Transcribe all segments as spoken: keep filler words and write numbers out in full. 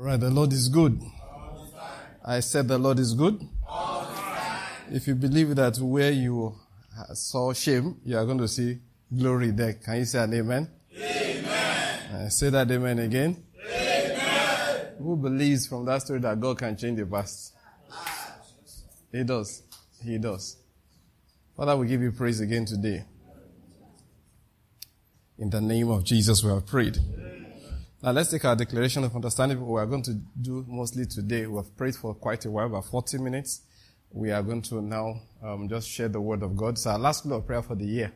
All right, the Lord is good. I said the Lord is good. If you believe that where you saw shame, you are going to see glory there. Can you say an amen? Amen. Uh, say that amen again. Amen. Who believes from that story that God can change the past? He does. He does. Father, we give you praise again today. In the name of Jesus, we have prayed. Now let's take our declaration of understanding. We are going to do mostly today. We have prayed for quite a while, about forty minutes. We are going to now um, just share the word of God. It's our last little prayer for the year.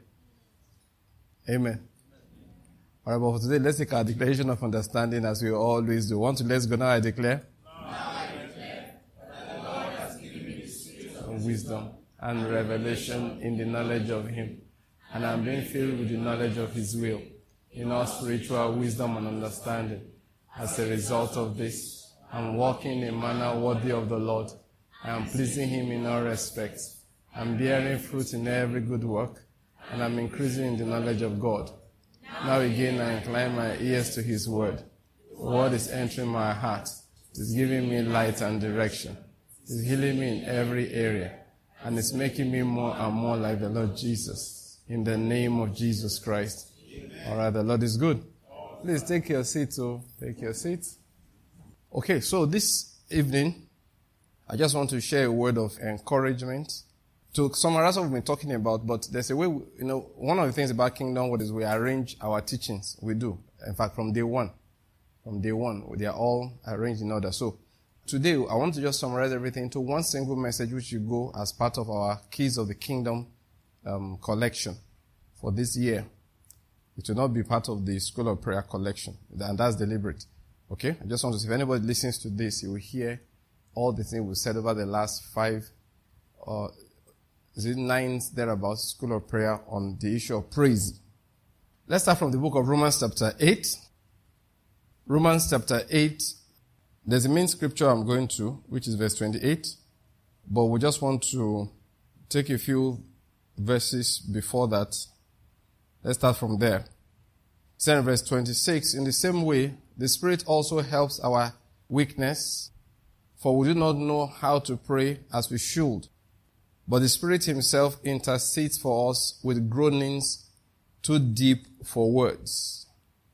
Amen. All right, but for today, let's take our declaration of understanding as we always do. Want to let's go now, I declare. Now I declare that the Lord has given me the spirit of wisdom and revelation in the knowledge of Him. And I'm being filled with the knowledge of His will, in all spiritual wisdom and understanding. As a result of this, I'm walking in a manner worthy of the Lord. I am pleasing Him in all respects. I'm bearing fruit in every good work, and I'm increasing in the knowledge of God. Now again I incline my ears to His word. The word is entering my heart. It is giving me light and direction. It is healing me in every area, and it's making me more and more like the Lord Jesus. In the name of Jesus Christ. All right, the Lord is good. Please take your seat. So take your seat. Okay, so this evening, I just want to share a word of encouragement to summarize what we've been talking about. But there's a way, we, you know, one of the things about Kingdom Word is we arrange our teachings. We do. In fact, from day one, from day one, they are all arranged in order. So today, I want to just summarize everything into one single message, which will go as part of our Keys of the Kingdom um, collection for this year. It will not be part of the School of Prayer collection, and that's deliberate. Okay? I just want to say, if anybody listens to this, you will hear all the things we've said over the last five, or uh, is it nine thereabouts, School of Prayer on the issue of praise. Let's start from the book of Romans chapter eight. Romans chapter eight, there's a main scripture I'm going to, which is verse twenty-eight, but we just want to take a few verses before that. Let's start from there. Then verse twenty-six, in the same way, the Spirit also helps our weakness, for we do not know how to pray as we should. But the Spirit Himself intercedes for us with groanings too deep for words.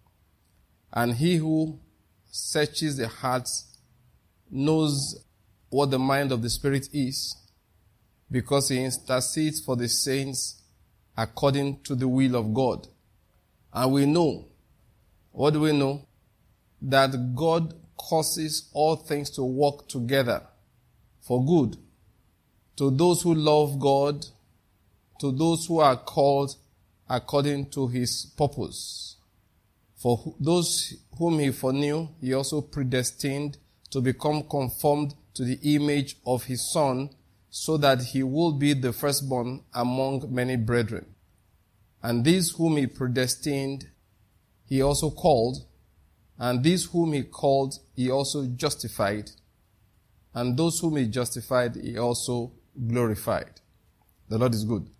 And He who searches the hearts knows what the mind of the Spirit is, because He intercedes for the saints according to the will of God. And we know, what do we know? That God causes all things to work together for good to those who love God, to those who are called according to His purpose. For those whom He foreknew, He also predestined to become conformed to the image of His Son, so that He will be the firstborn among many brethren. And these whom He predestined, He also called. And these whom He called, He also justified. And those whom He justified, He also glorified. The Lord is good.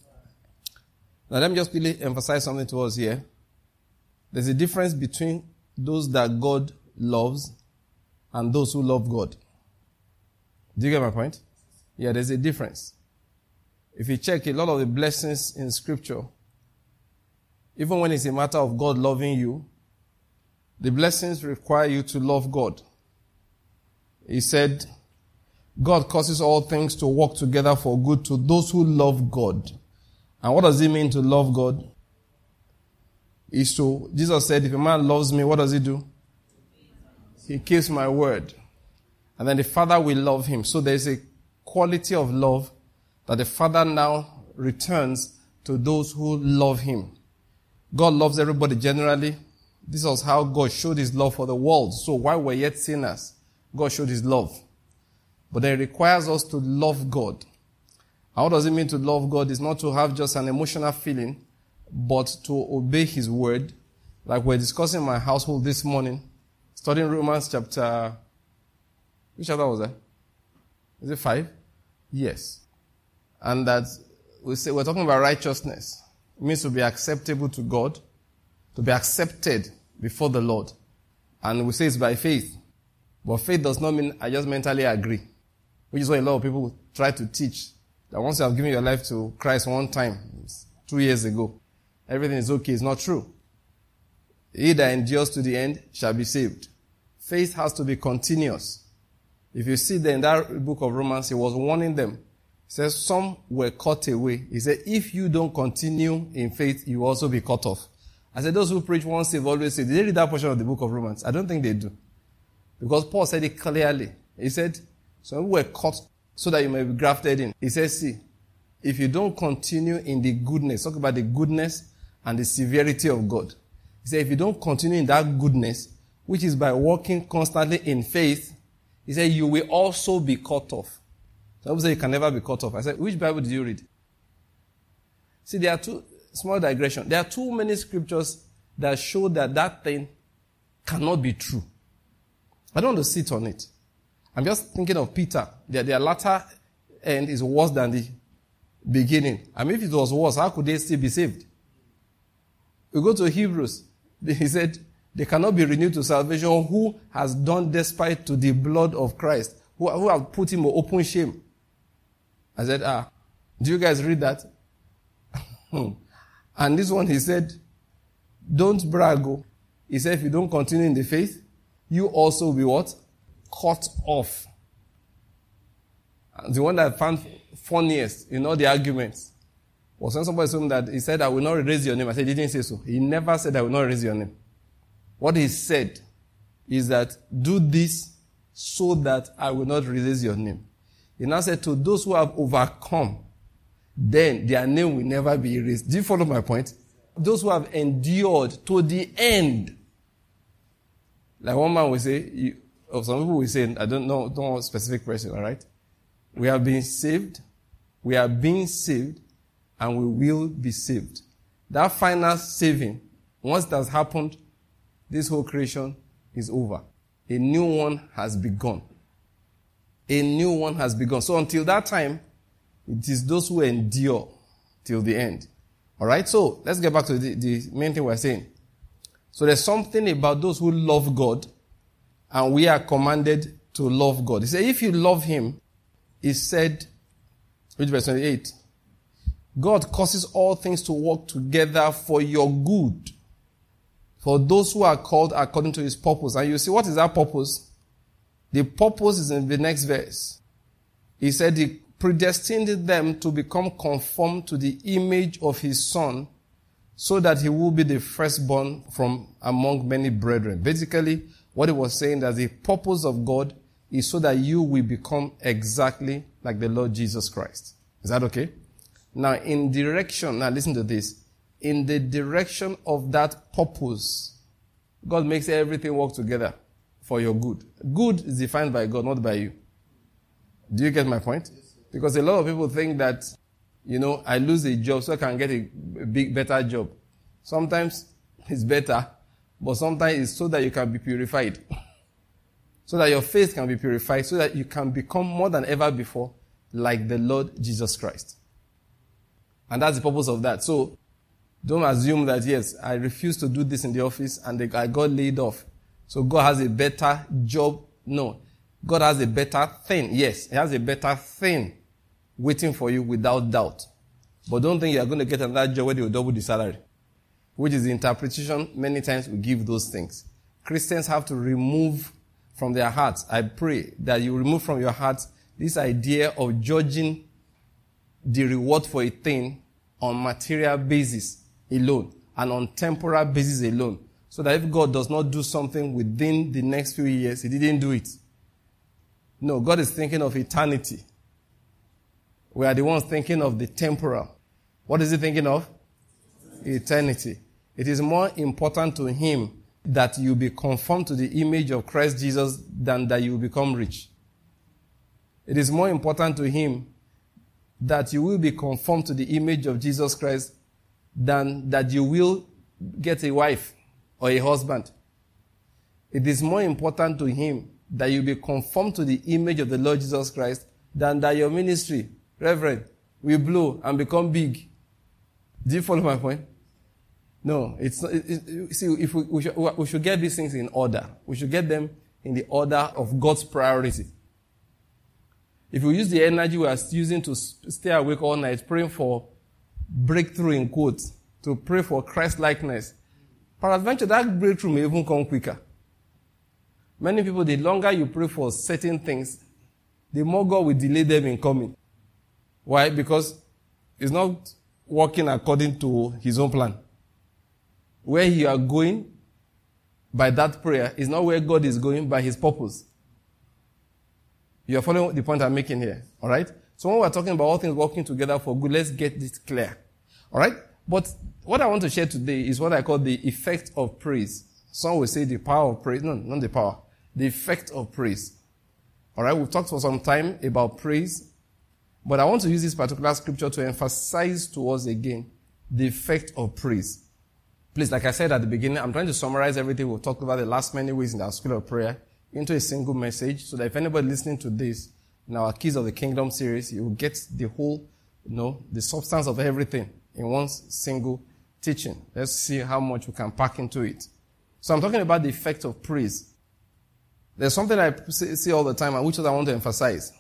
Now let me just really emphasize something to us here. There's a difference between those that God loves and those who love God. Do you get my point? Yeah, there's a difference. If you check a lot of the blessings in Scripture, even when it's a matter of God loving you, the blessings require you to love God. He said, God causes all things to work together for good to those who love God. And what does it mean to love God? Is to, Jesus said, if a man loves me, what does he do? He keeps my word. And then the Father will love him. So there's a quality of love that the Father now returns to those who love Him. God loves everybody generally. This was how God showed His love for the world. So while we're yet sinners, God showed His love. But then it requires us to love God. And what does it mean to love God? It's not to have just an emotional feeling, but to obey His word. Like we're discussing in my household this morning, studying Romans chapter, which chapter was that? Is it five? Yes. And that we say we're talking about righteousness. It means to be acceptable to God, to be accepted before the Lord. And we say it's by faith. But faith does not mean I just mentally agree, which is what a lot of people try to teach. That once you have given your life to Christ one time, two years ago, everything is okay. It's not true. He that endures to the end shall be saved. Faith has to be continuous. If you see there in that book of Romans, he was warning them. He says, some were cut away. He said, if you don't continue in faith, you will also be cut off. I said, those who preach once saved, always saved. Did they read that portion of the book of Romans? I don't think they do. Because Paul said it clearly. He said, some were cut so that you may be grafted in. He says, see, if you don't continue in the goodness, talk about the goodness and the severity of God. He said, if you don't continue in that goodness, which is by walking constantly in faith, he said, you will also be cut off. Some people say you can never be cut off. I said, which Bible did you read? See, there are two, small digression. There are too many scriptures that show that that thing cannot be true. I don't want to sit on it. I'm just thinking of Peter. Their, their latter end is worse than the beginning. I mean, if it was worse, how could they still be saved? We go to Hebrews. He said, they cannot be renewed to salvation who has done despite to the blood of Christ, who, who have put him to open shame. I said, ah, do you guys read that? And this one, he said, don't brag. He said, if you don't continue in the faith, you also will be what? Cut off. And the one that I found funniest in all the arguments was when somebody told me that he said, I will not erase your name. I said, he didn't say so. He never said, I will not erase your name. What he said is that, do this so that I will not erase your name. He now said, to those who have overcome, then their name will never be erased. Do you follow my point? Those who have endured to the end. Like one man will say, you, or some people will say, I don't know, don't know a specific person, all right? We have been saved, we are being saved, and we will be saved. That final saving, once it has happened, this whole creation is over. A new one has begun. A new one has begun. So until that time, it is those who endure till the end. All right? So let's get back to the, the main thing we're saying. So there's something about those who love God, and we are commanded to love God. He said, if you love him, he said, which verse twenty-eight? God causes all things to work together for your good, for those who are called according to his purpose. And you see, what is that purpose? The purpose is in the next verse. He said he predestined them to become conformed to the image of his son, so that he will be the firstborn from among many brethren. Basically, what he was saying that the purpose of God is so that you will become exactly like the Lord Jesus Christ. Is that okay? Now, in direction, now listen to this. In the direction of that purpose, God makes everything work together for your good. Good is defined by God, not by you. Do you get my point? Because a lot of people think that, you know, I lose a job so I can get a big, better job. Sometimes it's better, but sometimes it's so that you can be purified. So that your faith can be purified, so that you can become more than ever before like the Lord Jesus Christ. And that's the purpose of that. So don't assume that, yes, I refuse to do this in the office and I got laid off. So God has a better job. No. God has a better thing. Yes, he has a better thing waiting for you without doubt. But don't think you're going to get another job where they will double the salary, which is the interpretation many times we give those things. Christians have to remove from their hearts, I pray that you remove from your hearts this idea of judging the reward for a thing on material basis alone and on temporal basis alone. So that if God does not do something within the next few years, he didn't do it. No, God is thinking of eternity. We are the ones thinking of the temporal. What is he thinking of? Eternity. It is more important to him that you be conformed to the image of Christ Jesus than that you become rich. It is more important to him that you will be conformed to the image of Jesus Christ than that you will get a wife or a husband. It is more important to him that you be conformed to the image of the Lord Jesus Christ than that your ministry, Reverend, will blow and become big. Do you follow my point? No, it's not. It, it, see, if we, we, should, we should get these things in order. We should get them in the order of God's priority. If you use the energy we are using to stay awake all night, praying for breakthrough in quotes, to pray for Christ-likeness, peradventure that breakthrough may even come quicker. Many people, the longer you pray for certain things, the more God will delay them in coming. Why? Because it's not working according to his own plan. Where you are going by that prayer is not where God is going by his purpose. You are following the point I'm making here. Alright? So when we're talking about all things working together for good, let's get this clear. Alright? But what I want to share today is what I call the effect of praise. Some will say the power of praise. No, not the power. The effect of praise. Alright? We've talked for some time about praise. But I want to use this particular scripture to emphasize to us again the effect of praise. Please, like I said at the beginning, I'm trying to summarize everything we've talked about the last many weeks in our school of prayer into a single message, so that if anybody listening to this in our Keys of the Kingdom series, you will get the whole, you know, the substance of everything in one single teaching. Let's see how much we can pack into it. So I'm talking about the effect of praise. There's something I see all the time, and which I want to emphasize.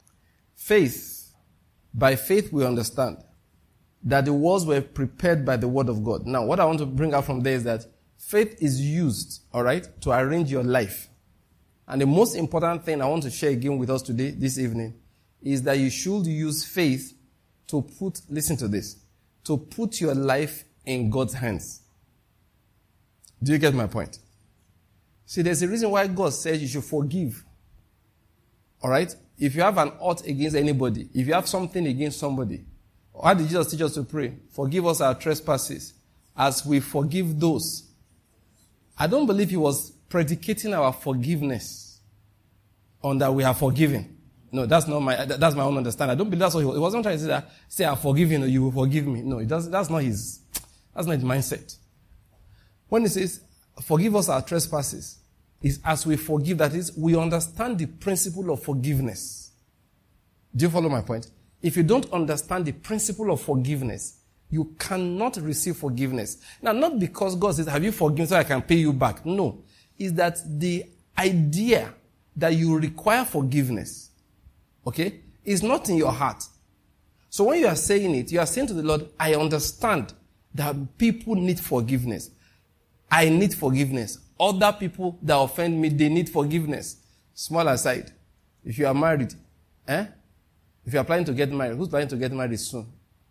Faith. By faith we understand that the worlds were prepared by the word of God. Now, what I want to bring out from there is that faith is used, all right, to arrange your life. And the most important thing I want to share again with us today, this evening, is that you should use faith to put, listen to this, to put your life in God's hands. Do you get my point? See, there's a reason why God says you should forgive. All right? If you have an ought against anybody, if you have something against somebody, how did Jesus teach us to pray? Forgive us our trespasses as we forgive those. I don't believe he was predicating our forgiveness on that we are forgiven. No, that's not my, that's my own understanding. I don't believe that's what he was. He wasn't trying to say that, say, I'm forgiving or you will forgive me. No, it doesn't, that's not his, that's not his mindset. When he says, forgive us our trespasses, is as we forgive, that is, we understand the principle of forgiveness. Do you follow my point? If you don't understand the principle of forgiveness, you cannot receive forgiveness. Now, not because God says, have you forgiven so I can pay you back? No. It's that the idea that you require forgiveness, okay, is not in your heart. So when you are saying it, you are saying to the Lord, I understand that people need forgiveness. I need forgiveness. Other people that offend me, they need forgiveness. Small aside, if you are married, eh? If you are planning to get married, who's planning to get married soon?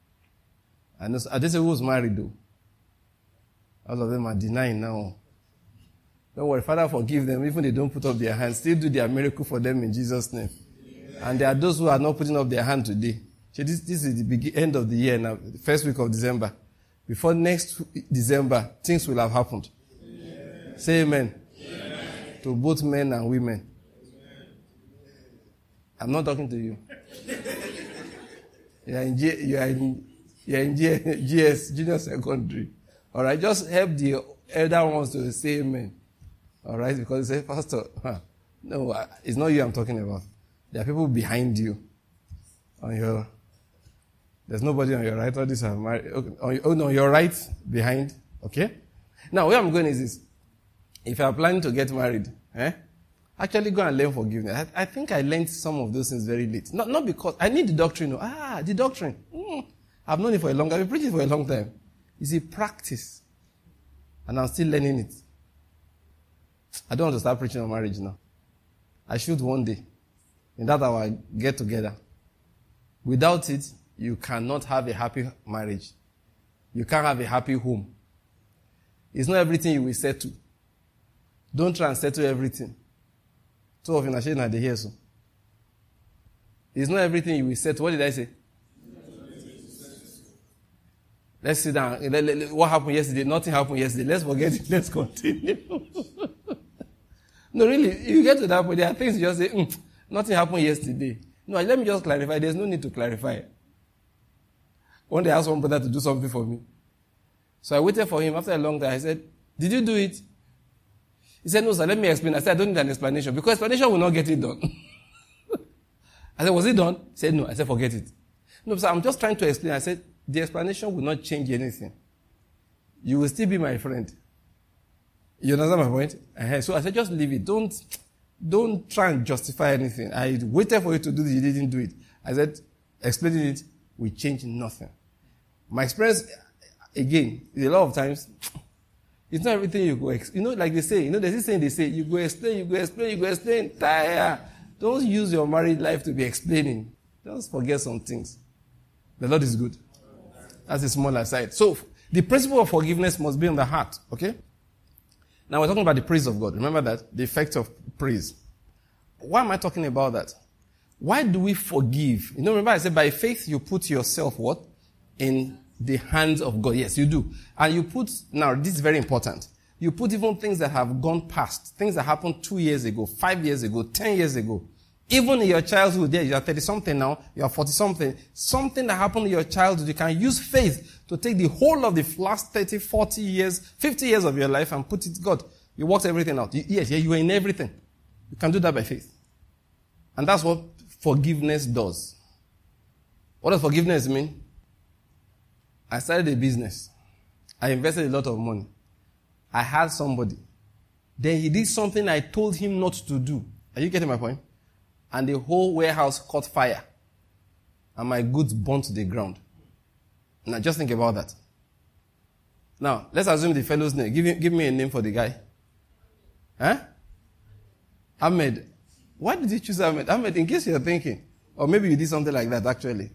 I know, I don't say who's married though. All of them are denying now. Don't worry, Father, forgive them. Even if they don't put up their hands, still do their miracle for them in Jesus' name. Yeah. And there are those who are not putting up their hand today. So this, this is the big end of the year now, the first week of December. Before next December, things will have happened. Yeah. Say amen. Yeah. To both men and women. I'm not talking to you. You are in, G, you are in, you are in G, G S, junior secondary. All right, just help the elder ones to say amen. All right, because they say, Pastor, huh, no, it's not you I'm talking about. There are people behind you. On your, there's nobody on your right. All these are married. Okay, on your, oh no, your right behind. Okay. Now where I'm going is this: if you are planning to get married, eh? Actually go and learn forgiveness. I, I think I learned some of those things very late. Not, not because, I need the doctrine. No. Ah, the doctrine. Mm, I've known it for a long time. I've been preaching for a long time. It's a practice. And I'm still learning it. I don't want to start preaching on marriage now. I should one day. In that our get together. Without it, you cannot have a happy marriage. You can't have a happy home. It's not everything you will settle. Don't try and settle everything. Two of you are sharing at the here, so. It's not everything you will settle. What did I say? Let's sit down. What happened yesterday? Nothing happened yesterday. Let's forget it. Let's continue. No, really, you get to that point, there are things you just say, mm, nothing happened yesterday. No, let me just clarify. There's no need to clarify. One day I asked one brother to do something for me. So I waited for him. After a long time, I said, did you do it? He said, no, sir, let me explain. I said, I don't need an explanation, because explanation will not get it done. I said, was it done? He said, no. I said, forget it. No, sir, I'm just trying to explain. I said, the explanation will not change anything. You will still be my friend. You understand my point? Uh-huh. So I said, just leave it. Don't, Don't try and justify anything. I waited for you to do this, you didn't do it. I said, explaining it will change nothing. My experience, again, is a lot of times, it's not everything you go, ex- you know, like they say, you know, there's this saying they say, you go explain, you go explain, you go explain, tire. Don't use your married life to be explaining. Just forget some things. The Lord is good. That's a small aside. So, the principle of forgiveness must be in the heart, okay? Now we're talking about the praise of God. Remember that? The effect of praise. Why am I talking about that? Why do we forgive? You know, remember I said by faith you put yourself what? In the hands of God. Yes, you do. And you put, now this is very important. You put even things that have gone past, things that happened two years ago, five years ago, ten years ago. Even in your childhood, yeah, you are thirty-something now, you are forty-something. Something that happened in your childhood, you can use faith to take the whole of the last thirty, forty years, fifty years of your life and put it, God, you worked everything out. You, yes, yeah, you are in everything. You can do that by faith. And that's what forgiveness does. What does forgiveness mean? I started a business. I invested a lot of money. I had somebody. Then he did something I told him not to do. Are you getting my point? And the whole warehouse caught fire. And my goods burnt to the ground. Now just think about that. Now, let's assume the fellow's name. Give, him, give me a name for the guy. Huh? Ahmed. Why did you choose Ahmed? Ahmed, in case you're thinking. Or maybe you did something like that, actually.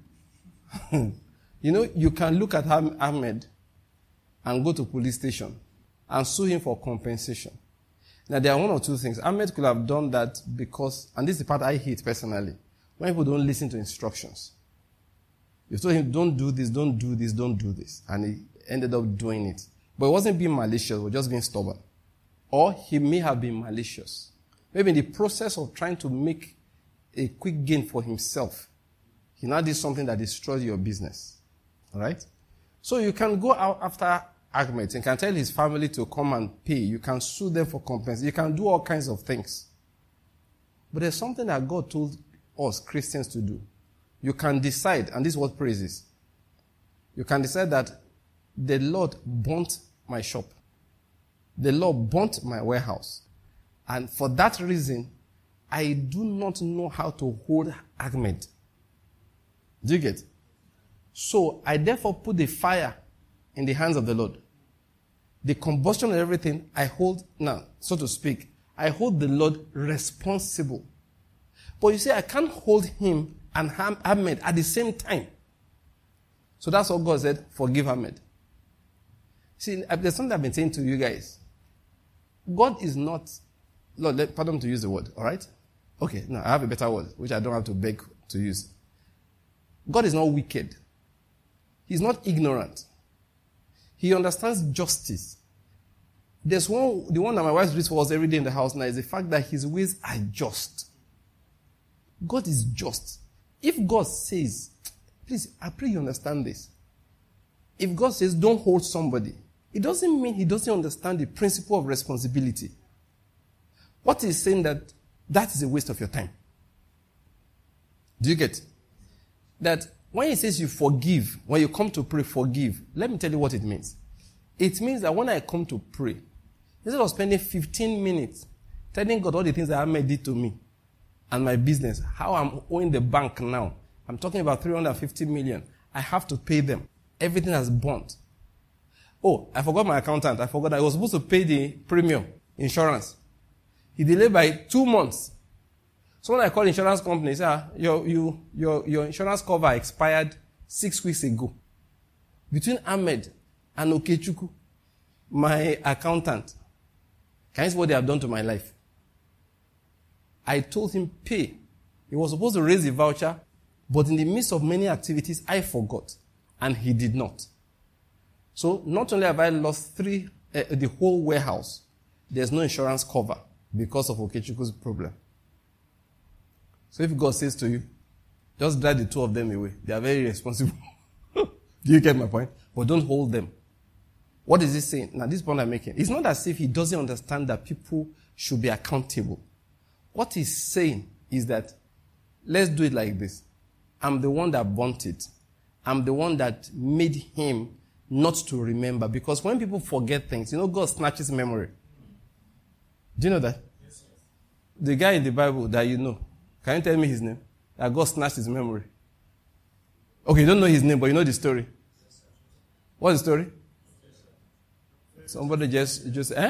You know, you can look at Ahmed and go to police station and sue him for compensation. Now, there are one or two things. Ahmed could have done that because, and this is the part I hate personally, when people don't listen to instructions. You told him, don't do this, don't do this, don't do this. And he ended up doing it. But it wasn't being malicious, it was just being stubborn. Or he may have been malicious. Maybe in the process of trying to make a quick gain for himself, he now did something that destroyed your business. Alright? So you can go out after Ahmed and can tell his family to come and pay. You can sue them for compensation. You can do all kinds of things. But there's something that God told us Christians to do. You can decide, and this is what praise is. You can decide that the Lord burnt my shop. The Lord burnt my warehouse. And for that reason, I do not know how to hold Ahmed. Do you get? So I therefore put the fire in the hands of the Lord. The combustion and everything, I hold, now, so to speak, I hold the Lord responsible. But you see, I can't hold him and Ahmed at the same time. So that's what God said, forgive Ahmed. See, there's something I've been saying to you guys. God is not, Lord, let, pardon me to use the word, alright? Okay, now I have a better word, which I don't have to beg to use. God is not wicked. He's not ignorant. He understands justice. There's one, the one that my wife reads for us every day in the house now is the fact that his ways are just. God is just. If God says, please, I pray you understand this. If God says, don't hold somebody, it doesn't mean he doesn't understand the principle of responsibility. What he's saying that that is a waste of your time. Do you get? That when he says you forgive, when you come to pray, forgive, let me tell you what it means. It means that when I come to pray, instead of spending fifteen minutes telling God all the things that Ahmed did to me and my business, how I'm owing the bank now, I'm talking about three hundred fifty million. I have to pay them. Everything has burnt. Oh, I forgot my accountant. I forgot I was supposed to pay the premium insurance. He delayed by two months. So when I called insurance company, they said, ah, your, you, your, your insurance cover expired six weeks ago. Between Ahmed and Okechukwu, my accountant, can you see what they have done to my life? I told him, pay. He was supposed to raise the voucher, but in the midst of many activities, I forgot. And he did not. So not only have I lost three, uh, the whole warehouse, there's no insurance cover because of Okechukwu's problem. So if God says to you, just drive the two of them away. They are very responsible. Do you get my point? But don't hold them. What is he saying? Now this point I'm making. It's not as if he doesn't understand that people should be accountable. What he's saying is that, let's do it like this. I'm the one that burnt it. I'm the one that made him not to remember. Because when people forget things, you know, God snatches memory. Do you know that? Yes, yes. The guy in the Bible that you know, can you tell me his name? That God snatched his memory. Okay, you don't know his name, but you know the story. What's the story? Somebody just, just, eh?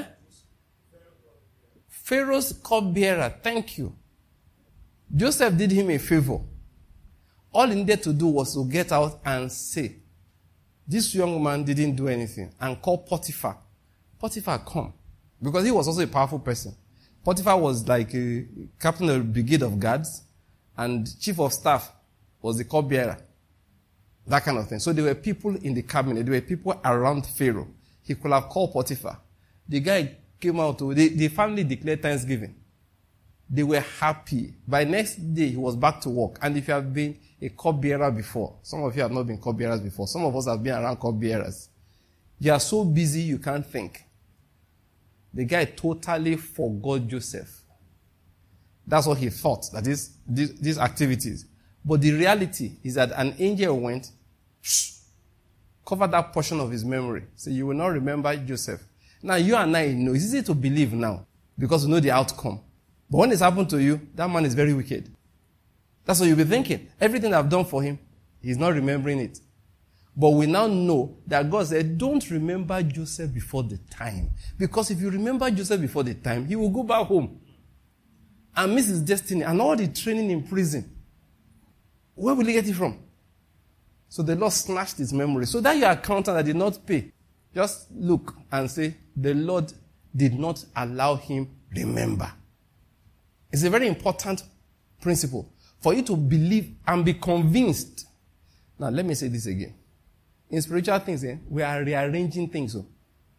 Pharaoh's cupbearer, thank you. Joseph did him a favor. All he needed to do was to get out and say, this young man didn't do anything, and call Potiphar. Potiphar, come. Because he was also a powerful person. Potiphar was like a captain of the brigade of guards, and chief of staff was the cupbearer. That kind of thing. So there were people in the cabinet, there were people around Pharaoh. He could have called Potiphar. The guy came out, to, the, the family declared Thanksgiving. They were happy. By next day, he was back to work. And if you have been a cupbearer before, some of you have not been cupbearers before, some of us have been around cupbearers. You are so busy you can't think. The guy totally forgot Joseph. That's what he thought, that is, these, these activities. But the reality is that an angel went, shh, covered that portion of his memory. So you will not remember Joseph. Now you and I know, it's easy to believe now, because we know the outcome. But when it's happened to you, that man is very wicked. That's what you'll be thinking. Everything I've done for him, he's not remembering it. But we now know that God said, don't remember Joseph before the time. Because if you remember Joseph before the time, he will go back home and miss his destiny and all the training in prison. Where will he get it from? So the Lord snatched his memory. So that your accountant that did not pay, just look and say, the Lord did not allow him remember. It's a very important principle for you to believe and be convinced. Now, let me say this again. In spiritual things, eh, we are rearranging things. So.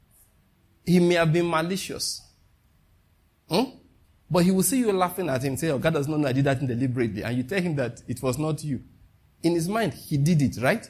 He may have been malicious. Hmm? But he will see you laughing at him and say, oh, God does not know I did that deliberately. And you tell him that it was not you. In his mind, he did it, right?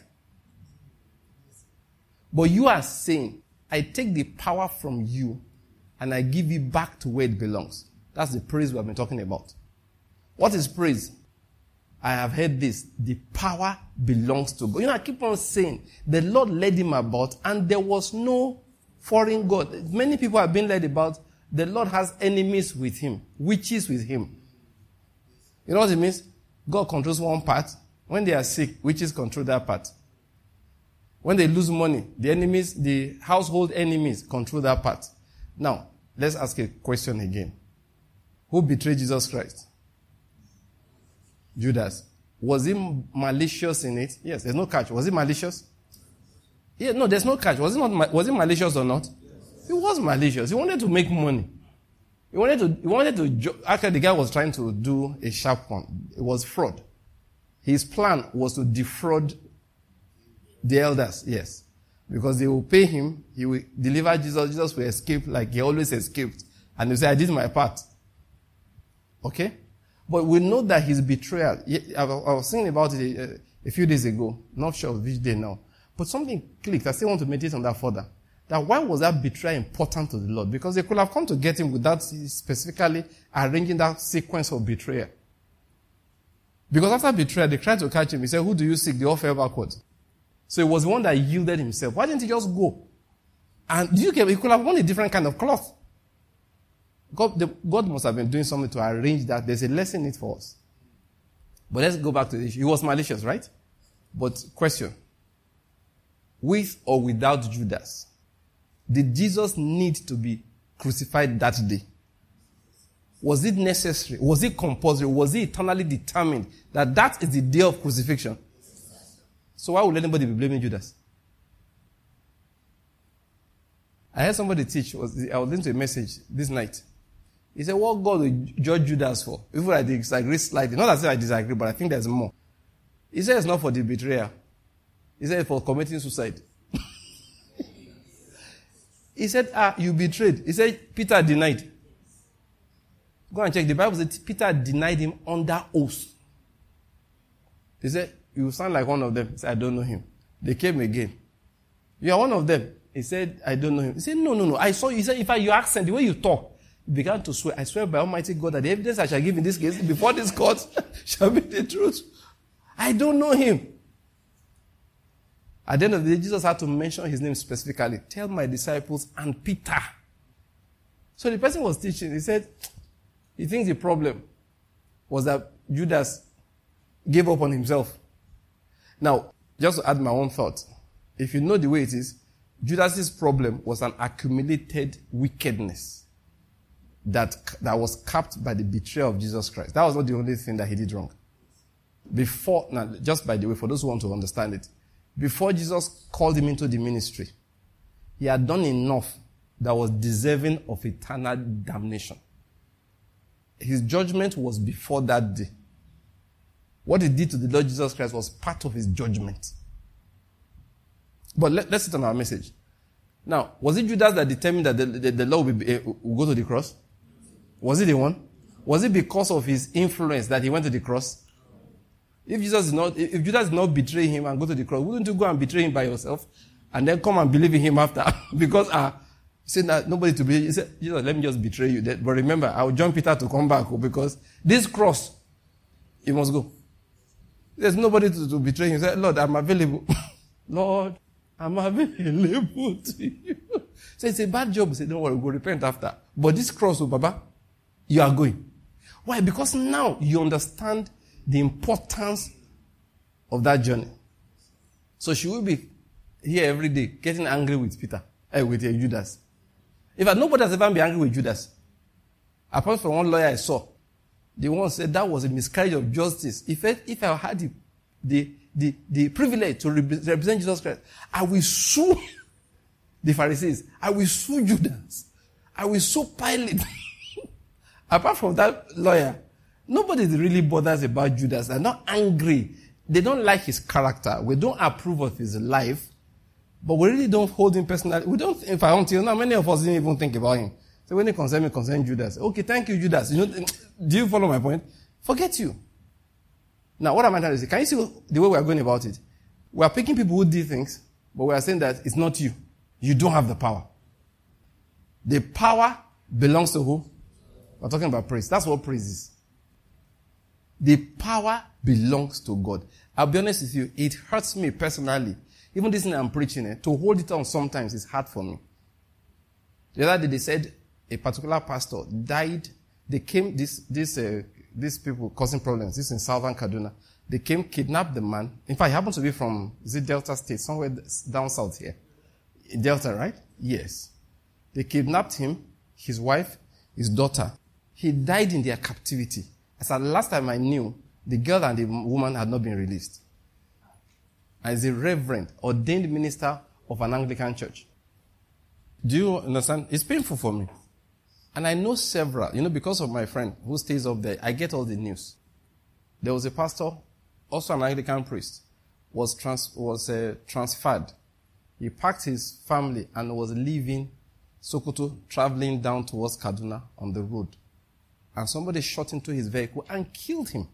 But you are saying, I take the power from you and I give it back to where it belongs. That's the praise we have been talking about. What is praise? I have heard this. The power belongs to God. You know, I keep on saying, the Lord led him about and there was no foreign God. Many people have been led about, the Lord has enemies with him, witches with him. You know what it means? God controls one part. When they are sick, witches control that part. When they lose money, the enemies, the household enemies control that part. Now, let's ask a question again. Who betrayed Jesus Christ? Judas. Was he malicious in it? Yes, there's no catch. Was he malicious? Yeah, no, there's no catch. Was he not? Was he malicious or not? Yes. He was malicious. He wanted to make money. He wanted to. He wanted to. Actually, the guy was trying to do a sharp one. It was fraud. His plan was to defraud the elders. Yes, because they will pay him. He will deliver Jesus. Jesus will escape like he always escaped, and he will say, "I did my part." Okay. But we know that his betrayal, I was thinking about it a, a few days ago, not sure which day now, but something clicked. I still want to meditate on that further. That why was that betrayal important to the Lord? Because they could have come to get him without specifically arranging that sequence of betrayal. Because after betrayal, they tried to catch him. He said, who do you seek? They all fell backwards. So it was the one that yielded himself. Why didn't he just go? And do you get, he could have worn a different kind of cloth. God, the, God must have been doing something to arrange that. There's a lesson in it for us. But let's go back to the issue. He was malicious, right? But question. With or without Judas, did Jesus need to be crucified that day? Was it necessary? Was it compulsory? Was it eternally determined that that is the day of crucifixion? So why would anybody be blaming Judas? I heard somebody teach, I was listening to a message this night. He said, what God will judge Judas for? Even I disagree slightly. Not that I disagree, but I think there's more. He said it's not for the betrayer. He said it's for committing suicide. He said, ah, you betrayed. He said, Peter denied. Go and check. The Bible said Peter denied him under oath. He said, you sound like one of them. He said, I don't know him. They came again. You are one of them. He said, I don't know him. He said, no, no, no. I saw you. He said, in fact, your accent, the way you talk, he began to swear. I swear by Almighty God that the evidence I shall give in this case before this court shall be the truth. I don't know him. At the end of the day, Jesus had to mention his name specifically. Tell my disciples and Peter. So the person was teaching. He said, He thinks the problem was that Judas gave up on himself. Now, just to add my own thought, if you know the way it is, Judas's problem was an accumulated wickedness that, that was capped by the betrayal of Jesus Christ. That was not the only thing that he did wrong. Before, now, just by the way, for those who want to understand it, before Jesus called him into the ministry, he had done enough that was deserving of eternal damnation. His judgment was before that day. What he did to the Lord Jesus Christ was part of his judgment. But let, let's sit on our message. Now, was it Judas that determined that the, the, the Lord would, uh, would go to the cross? Was he the one? Was it because of his influence that he went to the cross? If Jesus did not, if Judas did not betray him and go to the cross, wouldn't you go and betray him by yourself and then come and believe in him after? Because uh, he said that nobody to believe. He said, Jesus, let me just betray you. But remember, I will join Peter to come back because this cross, he must go. There's nobody to, to betray him. He said, Lord, I'm available. Lord, I'm available to you. So it's a bad job. He said, don't worry, we'll repent after. But this cross, oh, Baba, you are going. Why? Because now you understand the importance of that journey. So she will be here every day getting angry with Peter, eh, with uh, Judas. In fact, nobody has ever been angry with Judas. Apart from one lawyer I saw, the one said that was a miscarriage of justice. If I, if I had the, the, the, the privilege to represent Jesus Christ, I will sue the Pharisees. I will sue Judas. I will sue Pilate. Apart from that lawyer, nobody really bothers about Judas. They're not angry. They don't like his character. We don't approve of his life. But we really don't hold him personally. We don't, if I until now, many of us didn't even think about him. So when it concerns me, concern Judas. Okay, thank you, Judas. You know, do you follow my point? Forget you. Now, what am I trying to say? Can you see the way we are going about it? We are picking people who did things, but we are saying that it's not you. You don't have the power. The power belongs to who? We're talking about praise. That's what praise is. The power belongs to God. I'll be honest with you, it hurts me personally. Even this thing I'm preaching, eh, to hold it on sometimes is hard for me. The other day they said a particular pastor died. They came, this, this, uh, these people causing problems. This is in southern Kaduna. They came, kidnapped the man. In fact, he happened to be from, is it Delta State? Somewhere down south here. Delta, right? Yes. They kidnapped him, his wife, his daughter. He died in their captivity. As at last time I knew, the girl and the woman had not been released. As a reverend, ordained minister of an Anglican church. Do you understand? It's painful for me. And I know several, you know, because of my friend who stays up there, I get all the news. There was a pastor, also an Anglican priest, was trans, was uh, transferred. He packed his family and was leaving Sokoto, traveling down towards Kaduna on the road. And somebody shot into his vehicle and killed him.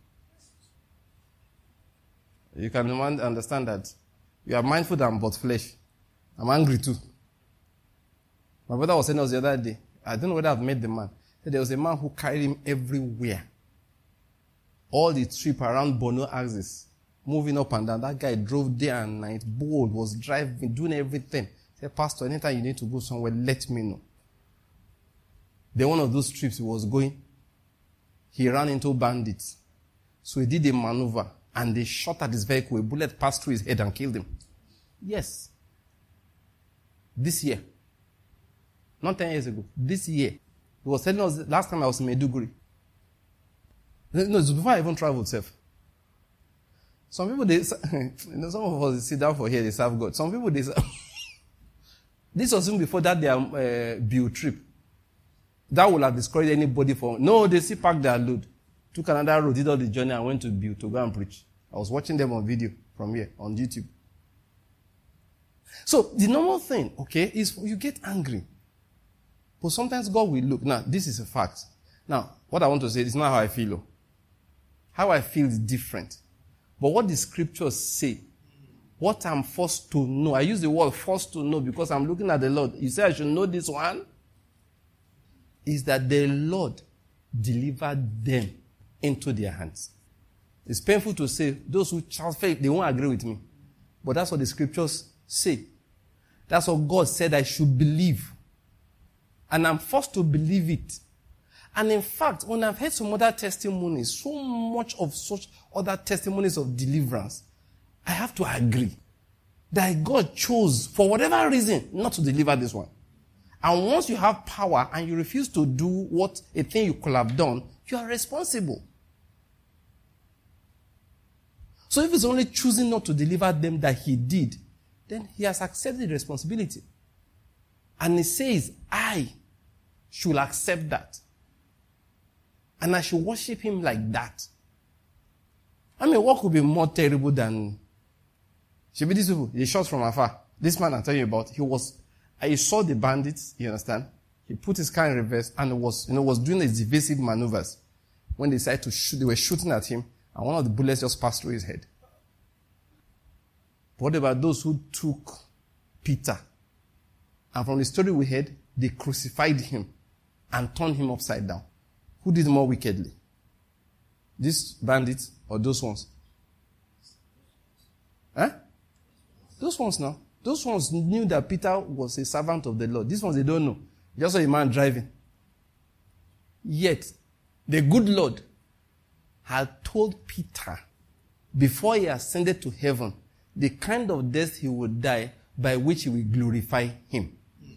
You can understand that you are mindful that I'm but flesh. I'm angry too. My brother was saying us the other day, I don't know whether I've met the man. There was a man who carried him everywhere. All the trip around Bono axis, moving up and down. That guy drove day and night, bold, was driving, doing everything. He said, Pastor, anytime you need to go somewhere, let me know. Then one of those trips he was going, he ran into bandits. So he did a maneuver. And they shot at his vehicle. A bullet passed through his head and killed him. Yes. This year. Not ten years ago. This year. He was telling us last time I was in Maiduguri. No, it's before I even traveled, self. Some people, they, you know, some of us sit down for here, they serve God. Some people, they serve. This was even before that their uh, Bill trip. That would have discouraged anybody from. No, they still packed their load. Took another road, did all the journey, and went to Bill to go and preach. I was watching them on video from here, on YouTube. So, the normal thing, okay, is you get angry. But sometimes God will look. Now, this is a fact. Now, what I want to say is not how I feel. Oh. How I feel is different. But what the scriptures say, what I'm forced to know, I use the word forced to know because I'm looking at the Lord. You say I should know this one? Is that the Lord delivered them into their hands. It's painful to say, those who choose faith, they won't agree with me. But that's what the scriptures say. That's what God said I should believe. And I'm forced to believe it. And in fact, when I've heard some other testimonies, so much of such other testimonies of deliverance, I have to agree that God chose, for whatever reason, not to deliver this one. And once you have power and you refuse to do what a thing you could have done, you are responsible. So if it's only choosing not to deliver them that he did, then he has accepted the responsibility. And he says, I should accept that. And I should worship him like that. I mean, what could be more terrible than... Should be these people, they shot from afar. This man I'm telling you about, he was... He saw the bandits, you understand? He put his car in reverse and was, you know, was doing his evasive maneuvers. When they decided to shoot, they were shooting at him, and one of the bullets just passed through his head. What about those who took Peter? And from the story we heard, they crucified him and turned him upside down. Who did more wickedly? These bandits or those ones? Huh? Those ones now. Those ones knew that Peter was a servant of the Lord. These ones, they don't know. Just saw a man driving. Yet, the good Lord had told Peter, before he ascended to heaven, the kind of death he would die by which he will glorify him.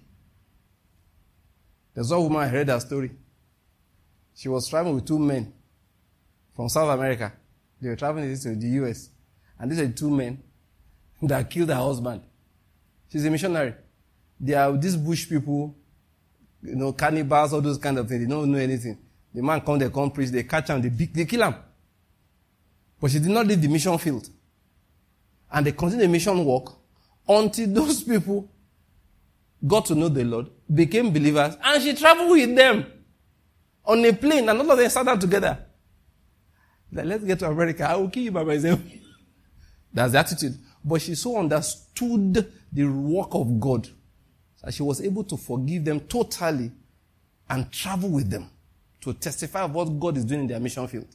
There's one woman, I heard that story. She was traveling with two men from South America. They were traveling to the U S. And these are the two men that killed her husband. She's a missionary. They are these bush people, you know, cannibals, all those kind of things. They don't know anything. The man come, they come preach, they catch him, they, beat, they kill him. But she did not leave the mission field. And they continued the mission work until those people got to know the Lord, became believers, and she traveled with them on a plane, and all of them sat down together. Like, let's get to America. I will kill you by myself. That's the attitude. But she so understood the work of God that she was able to forgive them totally and travel with them to testify of what God is doing in their mission field.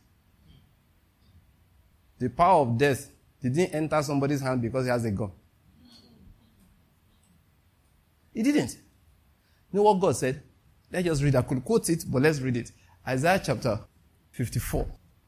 The power of death didn't enter somebody's hand because he has a gun. It didn't. You know what God said? Let's just read. I could quote it, but let's read it. Isaiah chapter fifty-four.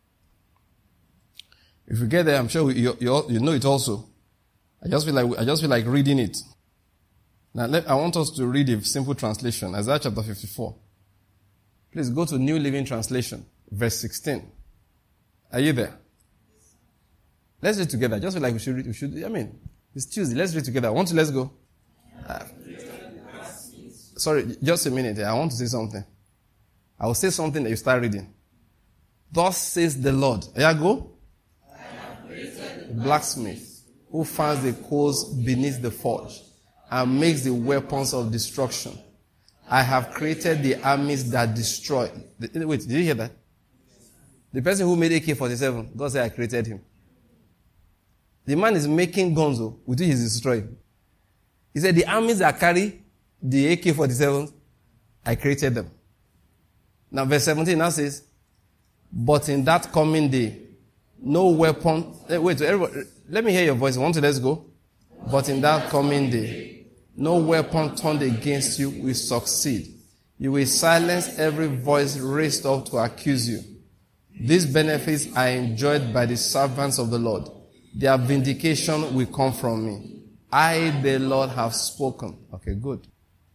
If you get there, I'm sure you, you, you know it also. I just feel like I just feel like reading it. Now, let, I want us to read a simple translation. Isaiah chapter fifty-four. Please go to New Living Translation, verse sixteen. Are you there? Let's read together. I just feel like we should read. We should. I mean, it's Tuesday. Let's read together. I want to. Let's go. Uh, sorry, just a minute. I want to say something. I will say something that you start reading. Thus says the Lord. Here go. I have created the blacksmith who finds the coals beneath the forge and makes the weapons of destruction. I have created the armies that destroy. Wait, did you hear that? The person who made A K forty-seven, God said I created him. The man is making guns with which he is destroying. He said the armies that carry the A K forty-sevens, I created them. Now verse seventeen now says, but in that coming day, no weapon... Wait, everybody, let me hear your voice. Want to let's go? But in that coming day, no weapon turned against you will succeed. You will silence every voice raised up to accuse you. These benefits are enjoyed by the servants of the Lord. Their vindication will come from me. I, the Lord, have spoken. Okay, good.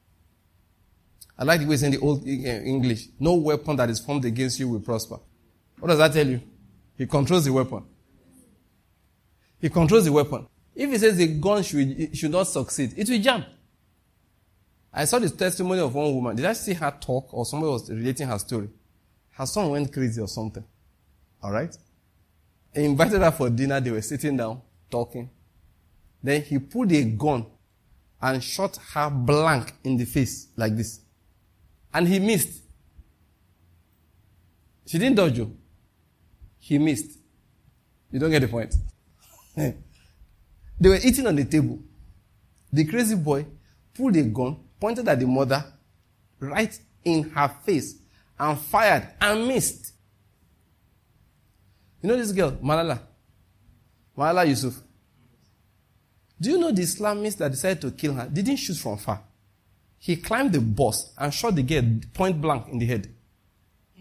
I like the way it's in the old English. No weapon that is formed against you will prosper. What does that tell you? He controls the weapon. He controls the weapon. If he says the gun should, should not succeed, it will jam. I saw the testimony of one woman. Did I see her talk or somebody was relating her story? Her son went crazy or something. Alright? He invited her for dinner. They were sitting down, talking. Then he pulled a gun and shot her blank in the face like this. And he missed. She didn't dodge you. He missed. You don't get the point. They were eating on the table. The crazy boy pulled a gun, pointed at the mother, right in her face, and fired and missed. You know this girl, Malala? Malala Yusuf. Do you know the Islamists that decided to kill her didn't shoot from far? He climbed the bus and shot the girl point blank in the head.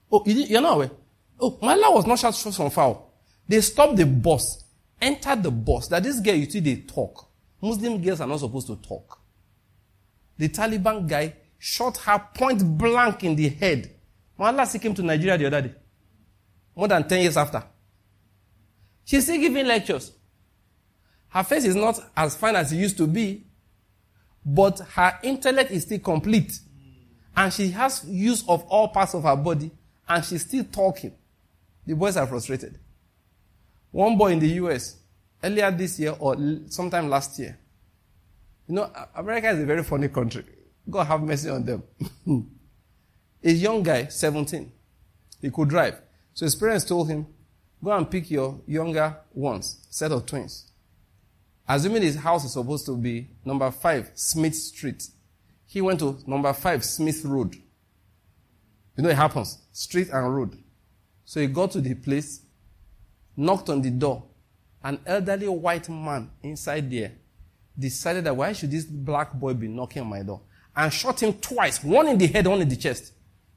Oh, you, you're not aware? Oh, Malala was not shot from far. They stopped the bus, entered the bus. That this girl, you see, they talk. Muslim girls are not supposed to talk. The Taliban guy shot her point blank in the head. Malala came to Nigeria the other day. More than ten years after. She's still giving lectures. Her face is not as fine as it used to be, but her intellect is still complete. And she has use of all parts of her body, and she's still talking. The boys are frustrated. One boy in the U S, earlier this year or sometime last year, you know, America is a very funny country. God have mercy on them. A young guy, seventeen, he could drive. So his parents told him, go and pick your younger ones, set of twins. Assuming his house is supposed to be number five, Smith Street. He went to number five, Smith Road. You know it happens. Street and road. So he got to the place, knocked on the door. An elderly white man inside there decided that why should this black boy be knocking on my door? And shot him twice. One in the head, one in the chest.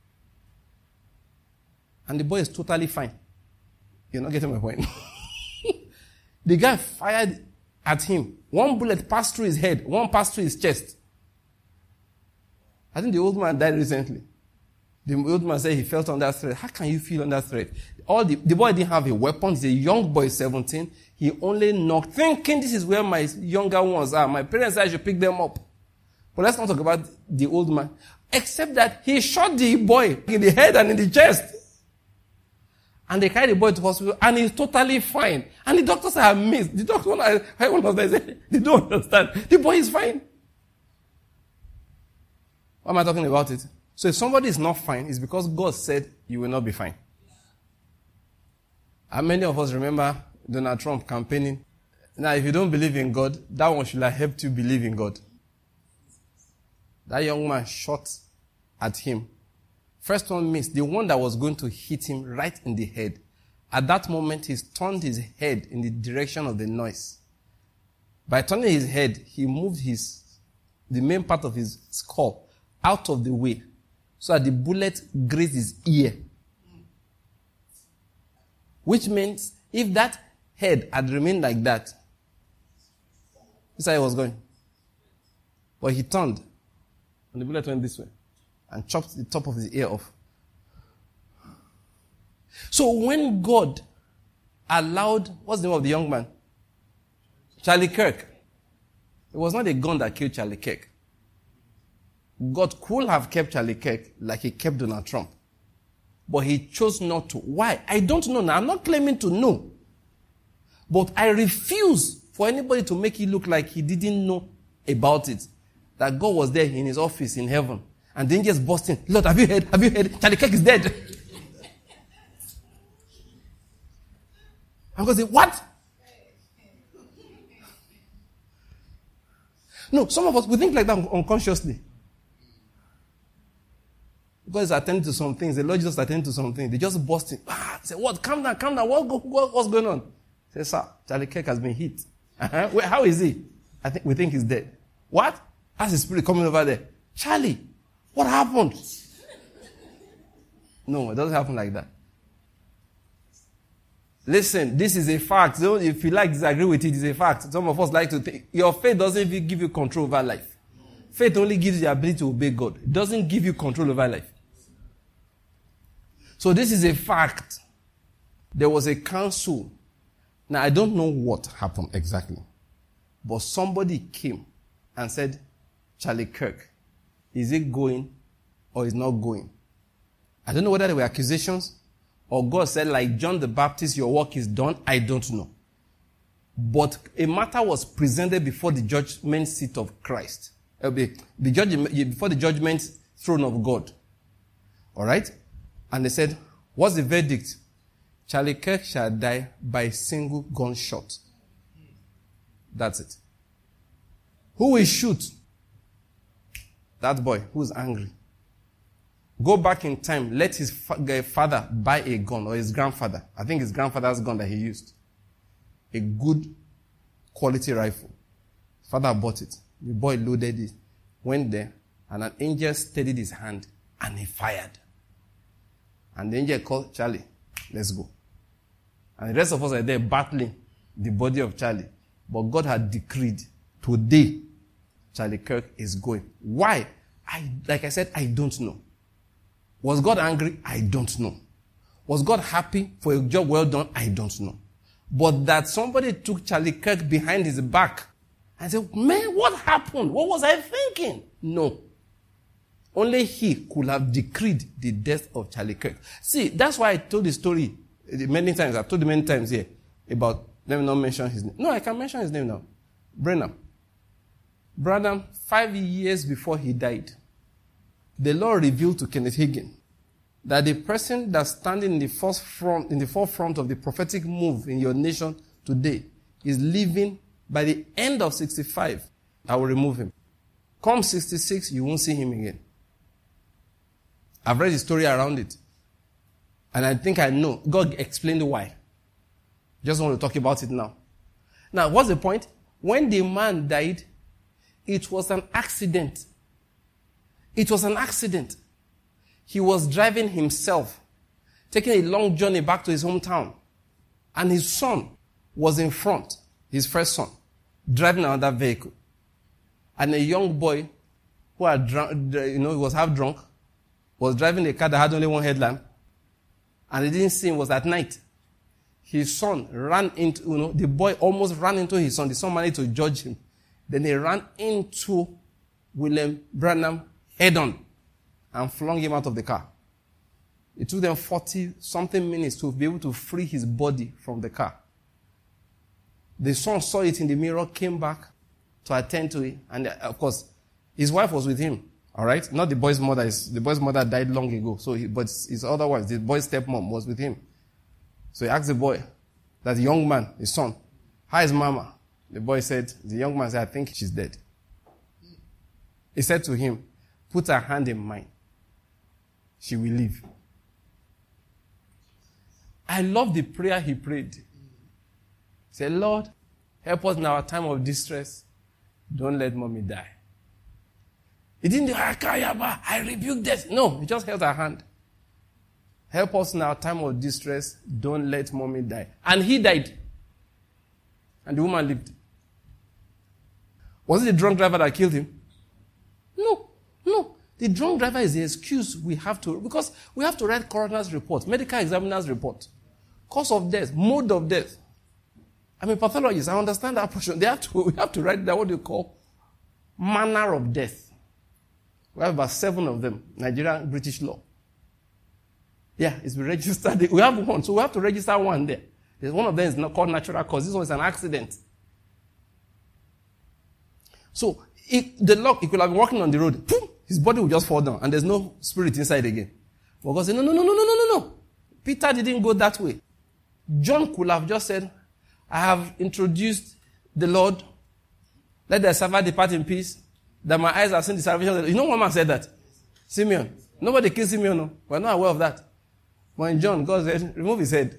And the boy is totally fine. You're not getting my point. The guy fired at him. One bullet passed through his head. One passed through his chest. I think the old man died recently. The old man said he felt under threat. How can you feel under threat? All the, the boy didn't have a weapon. He's a young boy, seventeen. He only knocked, thinking this is where my younger ones are. My parents said I should pick them up. But let's not talk about the old man. Except that he shot the boy in the head and in the chest. And they carried the boy to hospital, and he's totally fine. And the doctors are amazed. The doctor, I, I understand. They don't understand. The boy is fine. Why am I talking about it? So if somebody is not fine, it's because God said you will not be fine. And many of us remember Donald Trump campaigning. Now, if you don't believe in God, that one should have helped you believe in God. That young man shot at him. First one missed. The one that was going to hit him right in the head. At that moment, he turned his head in the direction of the noise. By turning his head, he moved his, the main part of his skull out of the way so that the bullet grazed his ear. Which means if that head had remained like that, this is how he was going. But he turned, and the bullet went this way and chopped the top of his ear off. So when God allowed, what's the name of the young man? Charlie Kirk. It was not a gun that killed Charlie Kirk. God could have kept Charlie Kirk like he kept Donald Trump. But he chose not to. Why? I don't know now. I'm not claiming to know. But I refuse for anybody to make it look like he didn't know about it. That God was there in his office in heaven. And then just busting. Lord, have you heard? Have you heard? Charlie Kirk is dead. I'm going to say, what? No, some of us, we think like that unconsciously. God is attending to some things. The Lord just attending to some things. They just busting. Ah, say, what? Calm down, calm down. What, what, what's going on? Say, sir, Charlie Kirk has been hit. Uh-huh. Wait, how is he? I think we think he's dead. What? That's his spirit coming over there. Charlie, what happened? No, it doesn't happen like that. Listen, this is a fact. So if you like disagree with it, it's a fact. Some of us like to think. Your faith doesn't even give you control over life. Faith only gives you the ability to obey God. It doesn't give you control over life. So this is a fact. There was a council. Now, I don't know what happened exactly. But somebody came and said, Charlie Kirk, is he going or is not going? I don't know whether there were accusations or God said, like John the Baptist, your work is done. I don't know. But a matter was presented before the judgment seat of Christ. The judgment, before the judgment throne of God. All right? And they said, what's the verdict? Charlie Kirk shall die by a single gunshot. That's it. Who will shoot? That boy who's angry. Go back in time. Let his fa- father buy a gun, or his grandfather. I think his grandfather's gun that he used. A good quality rifle. His father bought it. The boy loaded it, went there, and an angel steadied his hand, and he fired. And the angel called Charlie, let's go. And the rest of us are there battling the body of Charlie. But God had decreed, today, Charlie Kirk is going. Why? I, like I said, I don't know. Was God angry? I don't know. Was God happy for a job well done? I don't know. But that somebody took Charlie Kirk behind his back and said, man, what happened? What was I thinking? No. Only he could have decreed the death of Charlie Kirk. See, that's why I told the story many times. I've told it many times here about, let me not mention his name. No, I can mention his name now. Branham. Branham, five years before he died, the Lord revealed to Kenneth Hagin that the person that's standing in the first front, in the forefront of the prophetic move in your nation today is living by the end of sixty-five. I will remove him. Come sixty-six, you won't see him again. I've read the story around it. And I think I know. God explained why. Just want to talk about it now. Now, what's the point? When the man died, it was an accident. It was an accident. He was driving himself, taking a long journey back to his hometown. And his son was in front, his first son, driving another vehicle. And a young boy who had drunk, you know, he was half drunk, was driving a car that had only one headlamp, and he didn't see him, it was at night. His son ran into, you know, the boy almost ran into his son. The son managed to judge him. Then he ran into William Branham head on and flung him out of the car. It took them forty-something minutes to be able to free his body from the car. The son saw it in the mirror, came back to attend to it, and of course, his wife was with him. All right? Not the boy's mother. The boy's mother died long ago. So, he, but his other wife, the boy's stepmom, was with him. So he asked the boy, that young man, his son, how is mama? The boy said, the young man said, I think she's dead. He said to him, put her hand in mine. She will live. I love the prayer he prayed. He said, Lord, help us in our time of distress. Don't let mommy die. He didn't do, I rebuke death. No, he just held her hand. Help us in our time of distress. Don't let mommy die. And he died. And the woman lived. Was it the drunk driver that killed him? No, no. The drunk driver is the excuse we have to, because we have to write coroner's report, medical examiner's report, cause of death, mode of death. I'm a pathologist. I understand that portion. They have to, we have to write down what you call manner of death. We have about seven of them, Nigerian British law. Yeah, it's been registered. We have one, so we have to register one there. There's one of them is not called natural cause. This one is an accident. So, it, the lock, he could have been walking on the road. Boom, his body will just fall down, and there's no spirit inside again. But God said, no, no, no, no, no, no, no, no. Peter didn't go that way. John could have just said, I have introduced the Lord. Let the servant depart in peace. That my eyes have seen the salvation. You know one man said that? Simeon. Nobody killed Simeon. No. We're not aware of that. But in John, God said, remove his head.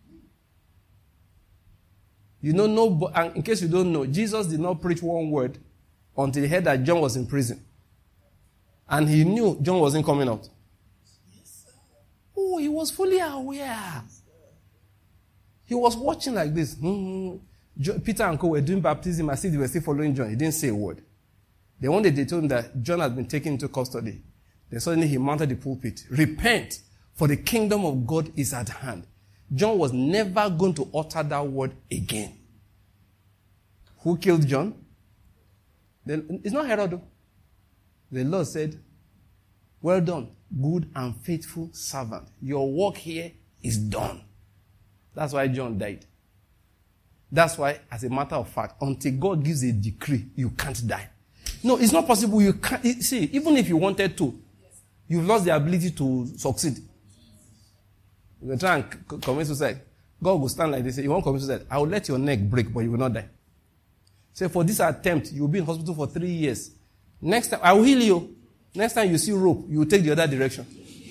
You know, no, and in case you don't know, Jesus did not preach one word until he heard that John was in prison. And he knew John wasn't coming out. Oh, he was fully aware. He was watching like this. Mm-hmm. Peter and co were doing baptism as if they were still following John. He didn't say a word. Then one day they told him that John had been taken into custody. Then suddenly he mounted the pulpit. Repent, for the kingdom of God is at hand. John was never going to utter that word again. Who killed John? Then, it's not Herod. The Lord said, well done, good and faithful servant. Your work here is done. That's why John died. That's why, as a matter of fact, until God gives a decree, you can't die. No, it's not possible. You can't. See, even if you wanted to, you've lost the ability to succeed. You can try and c- commit suicide. God will stand like this. You won't commit suicide. I will let your neck break, but you will not die. Say, for this attempt, you will be in hospital for three years. Next time, I will heal you. Next time you see rope, you will take the other direction.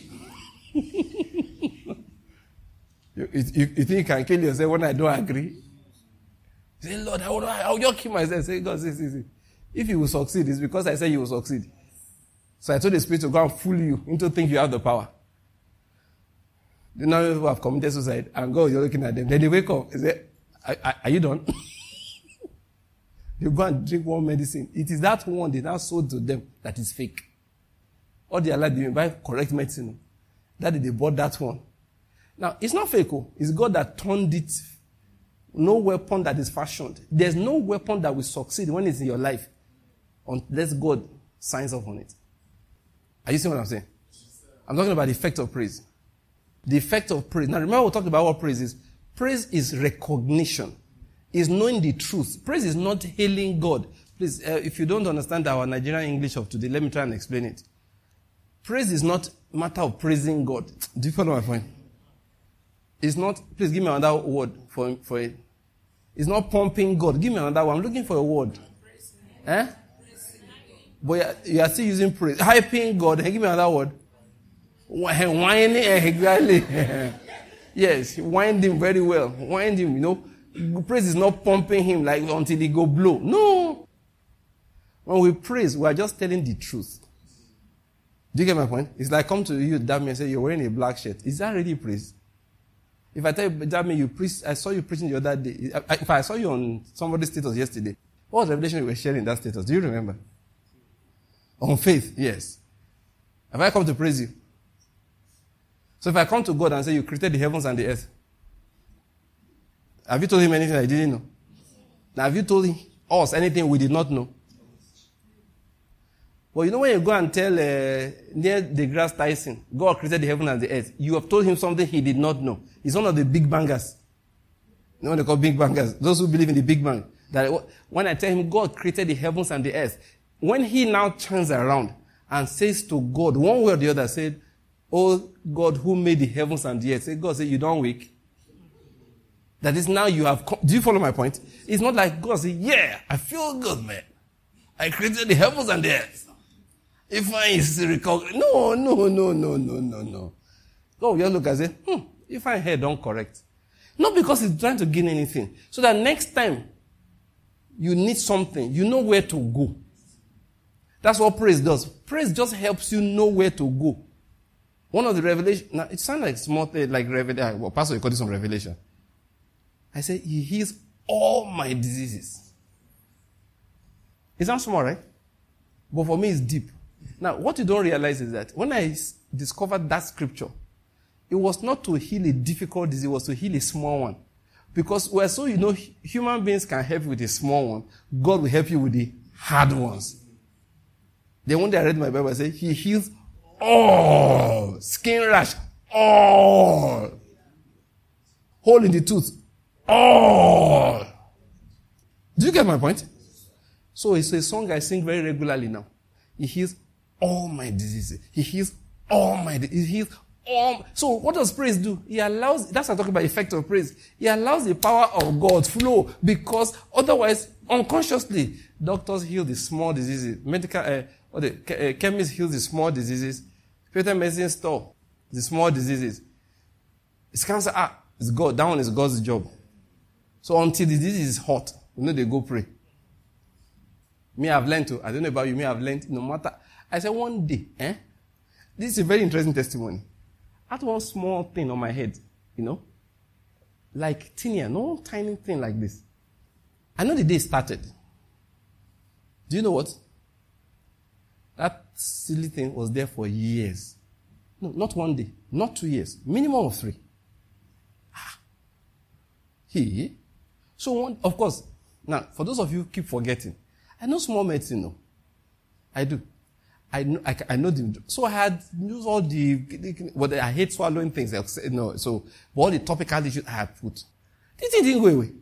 you, you, you think you can kill yourself when I don't agree? Say, Lord, I will, I will just kill myself. Say, God, see, see, see. If you will succeed, it's because I say you will succeed. So I told the Spirit to go and fool you into thinking you have the power. The number of people have committed suicide, and God, you're looking at them. Then they wake up and say, are, are, are you done? You go and drink one medicine. It is that one they now sold to them that is fake. All their life, they buy correct medicine. That they bought that one. Now, it's not fake. Oh. It's God that turned it. No weapon that is fashioned. There's no weapon that will succeed when it's in your life unless God signs off on it. Are you seeing what I'm saying? I'm talking about the effect of praise. The effect of praise. Now, remember we talked about what praise is. Praise is recognition. Is knowing the truth. Praise is not hailing God. Please, uh, if you don't understand our Nigerian English of today, let me try and explain it. Praise is not a matter of praising God. Do you follow my point? It's not, please give me another word for, for it. It's not pumping God. Give me another one. I'm looking for a word. Eh? But you are, you are still using praise. Hyping God. Hey, give me another word. Whining, exactly. Yes, wind him very well. Wind him, you know. Praise is not pumping him like until he go blow. No. When we praise, we are just telling the truth. Do you get my point? It's like come to you, Dami, and say you're wearing a black shirt. Is that really praise? If I tell you, Dami, you preach, I saw you preaching the other day. If I saw you on somebody's status yesterday, what was the revelation you were sharing in that status? Do you remember? On faith, yes. Have I come to praise you? So if I come to God and say you created the heavens and the earth, have you told him anything I didn't know? Now have you told him, us anything we did not know? Well, you know when you go and tell uh, Neil deGrasse Tyson, God created the heaven and the earth, you have told him something he did not know. He's one of the big bangers. You know what they call big bangers? Those who believe in the big bang. That when I tell him God created the heavens and the earth, when he now turns around and says to God, one way or the other, said, oh God, who made the heavens and the earth? Say, God said, you don't wake. That is now you have come. Do you follow my point? It's not like God said, yeah, I feel good, man. I created the heavens and the earth. If I is recognize, no, no, no, no, no, no, no. God will just look and say, hmm, if I hear, don't correct. Not because he's trying to gain anything. So that next time you need something, you know where to go. That's what praise does. Praise just helps you know where to go. One of the revelations, now it sounds like small thing, like revelation. Well, Pastor, you call this one revelation. I said, he heals all my diseases. It sounds small, right? But for me, it's deep. Now, what you don't realize is that when I discovered that scripture, it was not to heal a difficult disease, it was to heal a small one. Because well, so you know, human beings can help you with a small one. God will help you with the hard ones. Then one day I read my Bible, I said, he heals all. Skin rash, all. Hole in the tooth, all. Do you get my point? So it's a song I sing very regularly now. He heals all my diseases. He heals all my diseases. He heals all. So what does praise do? He allows, that's what I'm talking about, effect of praise. He allows the power of God flow because otherwise, unconsciously, doctors heal the small diseases. Medical, uh, or the uh, chemists heal the small diseases. Peter medicine store, the small diseases. It's cancer, ah, it's God. That one is God's job. So until the disease is hot, you know they go pray. Me, I've learned to, I don't know about you, me, I've learned, no matter, I said one day, eh? This is a very interesting testimony. I had one small thing on my head, you know? Like tinea, no tiny thing like this. I know the day started. Do you know what? That silly thing was there for years. No, not one day, not two years, minimum of three. Ah. He. So, one, of course, now, for those of you who keep forgetting, I know small medicine, no. I do. I know, I, I know the, so I had used all the, but I hate swallowing things. No, so, but all the topical issues I had put. This thing didn't go away.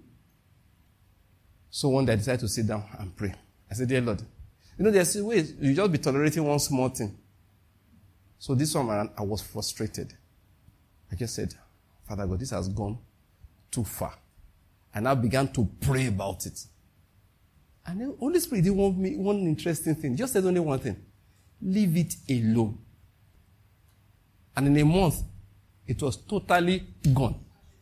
So one day I decided to sit down and pray. I said, dear Lord, you know, there's ways, you just be tolerating one small thing. So this one, I, I was frustrated. I just said, Father God, this has gone too far. And I began to pray about it. And the Holy Spirit didn't want me one interesting thing. Just said only one thing. Leave it alone. And in a month, it was totally gone.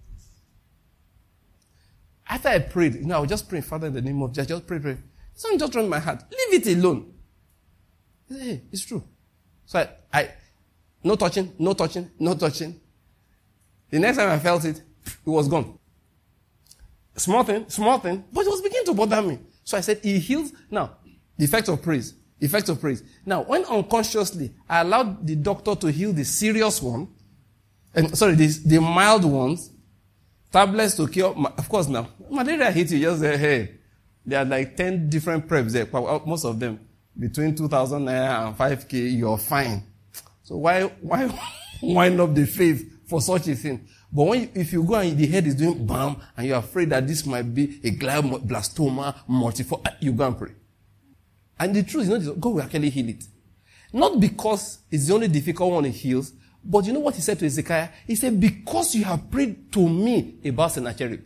After I prayed, you know, I was just praying, Father, in the name of Jesus, just pray, pray. Something just wrong in my heart. Leave it alone. I said, hey, it's true. So I, I, no touching, no touching, no touching. The next time I felt it, it was gone. Small thing, small thing, but it was beginning to bother me. So I said, he heals. Now, the effect of praise. Effect of praise. Now, when unconsciously I allowed the doctor to heal the serious one, and sorry, the, the mild ones, tablets to cure, of course now, malaria hits you, just say, hey, there are like ten different preps there, most of them, between two thousand naira and five K, you're fine. So why, why wind up the faith for such a thing? But when you, if you go and the head is doing bam, and you're afraid that this might be a glioblastoma, multiform, you go and pray. And the truth is not God will actually heal it. Not because it's the only difficult one he heals, but you know what he said to Hezekiah? He said, because you have prayed to me about Sennacherib.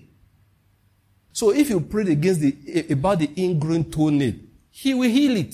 So if you prayed against the, about the ingrown toenail, he will heal it.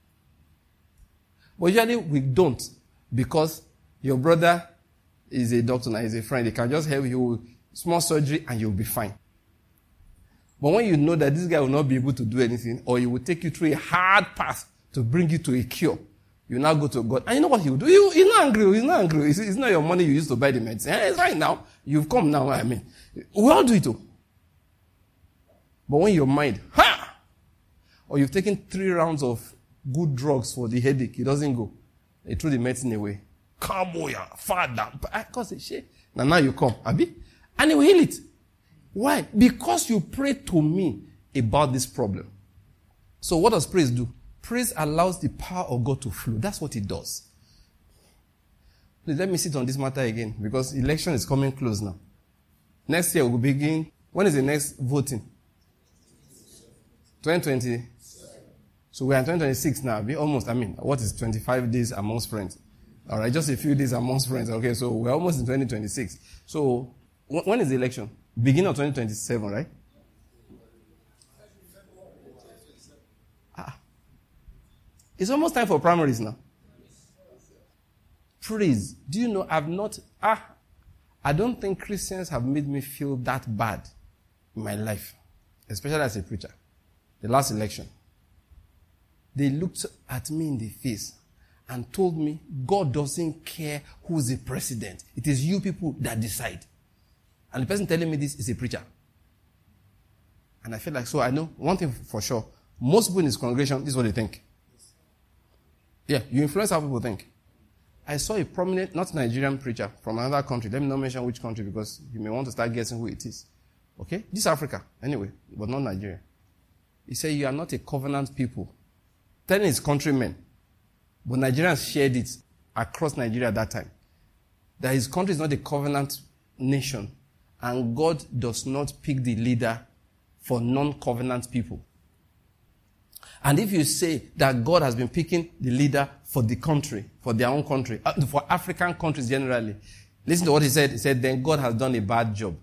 But usually we don't, because your brother is a doctor now, he's a friend. He can just help you with small surgery and you'll be fine. But when you know that this guy will not be able to do anything, or he will take you through a hard path to bring you to a cure, you now go to God. And you know what he will do? He, he's not angry. He's not angry. It's, it's not your money you used to buy the medicine. It's right now. You've come now. I mean, we all do it too. But when your mind, ha! Or you've taken three rounds of good drugs for the headache, it doesn't go. They threw the medicine away. Come here, Father. Because it's shit. Now, now you come, Abi. And he will heal it. Why? Because you prayed to me about this problem. So what does praise do? Praise allows the power of God to flow. That's what it does. Please let me sit on this matter again, because election is coming close now. Next year we'll begin. When is the next voting? twenty twenty. So we are in twenty twenty-six now. We almost, I mean, what is twenty-five days amongst friends? All right, just a few days amongst friends. Okay, so we're almost in twenty twenty-six. So when is the election? Beginning of twenty twenty-seven, right? Ah. It's almost time for primaries now. Praise. Do you know, I've not, ah, I don't think Christians have made me feel that bad in my life, especially as a preacher. The last election. They looked at me in the face and told me, God doesn't care who's the president. It is you people that decide. And the person telling me this is a preacher. And I feel like, so I know one thing for sure. Most people in this congregation, this is what they think. Yeah, you influence how people think. I saw a prominent, not Nigerian preacher from another country. Let me not mention which country because you may want to start guessing who it is. Okay? This is Africa, anyway, but not Nigeria. He said, you are not a covenant people. Telling his countrymen, but Nigerians shared it across Nigeria at that time, that his country is not a covenant nation. And God does not pick the leader for non-covenant people. And if you say that God has been picking the leader for the country, for their own country, for African countries generally, listen to what he said. He said, then God has done a bad job.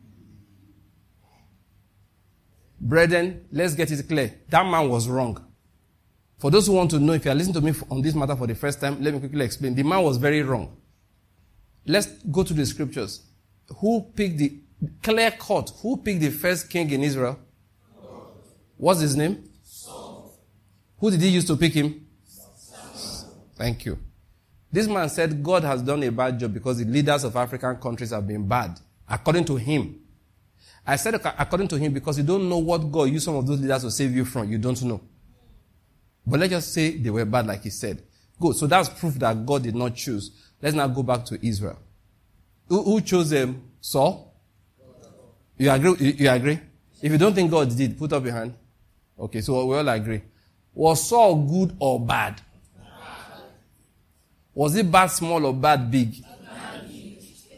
Brethren, let's get it clear. That man was wrong. For those who want to know, if you are listening to me on this matter for the first time, let me quickly explain. The man was very wrong. Let's go to the scriptures. Who picked the, clear cut, who picked the first king in Israel? God. What's his name? Saul. Who did he use to pick him? Saul. Thank you. This man said God has done a bad job because the leaders of African countries have been bad, according to him. I said according to him because you don't know what God used some of those leaders to save you from. You don't know. But let's just say they were bad like he said. Good. So that's proof that God did not choose. Let's now go back to Israel. Who, who chose them? Saul? You agree? You, you agree? If you don't think God did, put up your hand. Okay, so we all agree. Was Saul good or bad? Bad. Was it bad small or bad big? Bad big.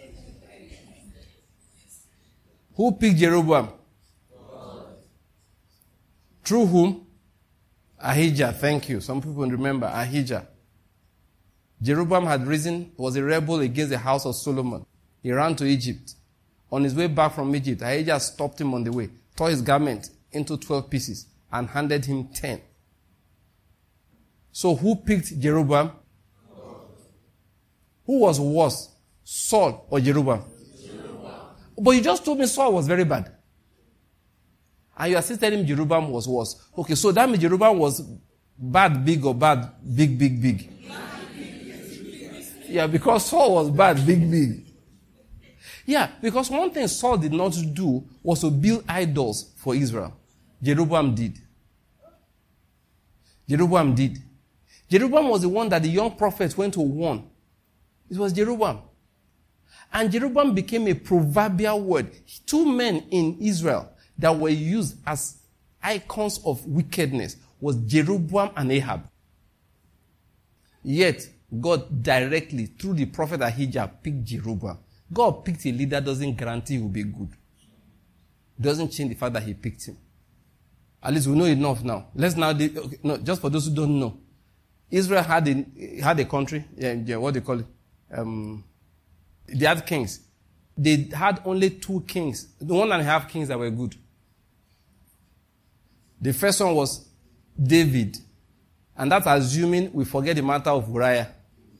Who picked Jeroboam? God. Through whom? Ahijah, thank you. Some people remember Ahijah. Jeroboam had risen, was a rebel against the house of Solomon. He ran to Egypt. On his way back from Egypt, Ahijah stopped him on the way, tore his garment into twelve pieces, and handed him ten. So who picked Jeroboam? God. Who was worse, Saul or Jeroboam? Jeroboam? But you just told me Saul was very bad. And you are still telling him Jeroboam was worse. Okay, so that means Jeroboam was bad, big, or bad, big, big, big. Yeah, because Saul was bad, big, big. Yeah, because one thing Saul did not do was to build idols for Israel. Jeroboam did. Jeroboam did. Jeroboam was the one that the young prophet went to warn. It was Jeroboam. And Jeroboam became a proverbial word. Two men in Israel that were used as icons of wickedness was Jeroboam and Ahab. Yet, God directly, through the prophet Ahijah, picked Jeroboam. God picked a leader doesn't guarantee he will be good. Doesn't change the fact that he picked him. At least we know enough now. Let's now, okay, no, just for those who don't know. Israel had a, had a country, yeah, yeah, what do you call it? Um, they had kings. They had only two kings. The one and a half kings that were good. The first one was David. And that's assuming we forget the matter of Uriah.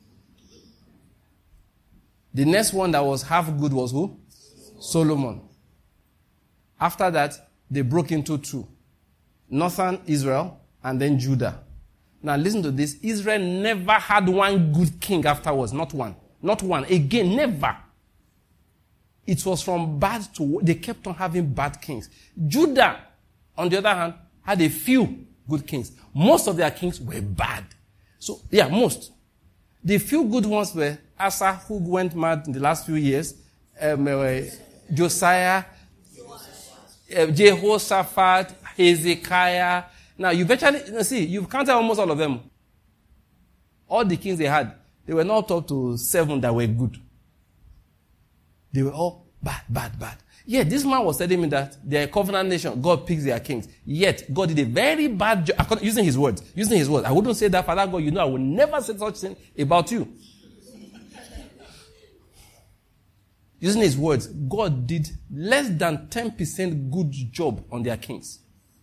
The next one that was half good was who? Solomon. After that, they broke into two. Northern Israel and then Judah. Now listen to this. Israel never had one good king afterwards. Not one. Not one. Again, never. It was from bad to... They kept on having bad kings. Judah, on the other hand, had a few good kings. Most of their kings were bad. So, yeah, most. The few good ones were Asa, who went mad in the last few years, um, uh, Josiah, uh, Jehoshaphat, Hezekiah. Now, you virtually, see, you've counted almost all of them. All the kings they had, they were not up to seven that were good. They were all bad, bad, bad. Yeah, this man was telling me that they're a covenant nation. God picks their kings. Yet, God did a very bad job, using his words. Using his words. I wouldn't say that, Father God, you know, I would never say such thing about you. Using his words, God did less than ten percent good job on their kings.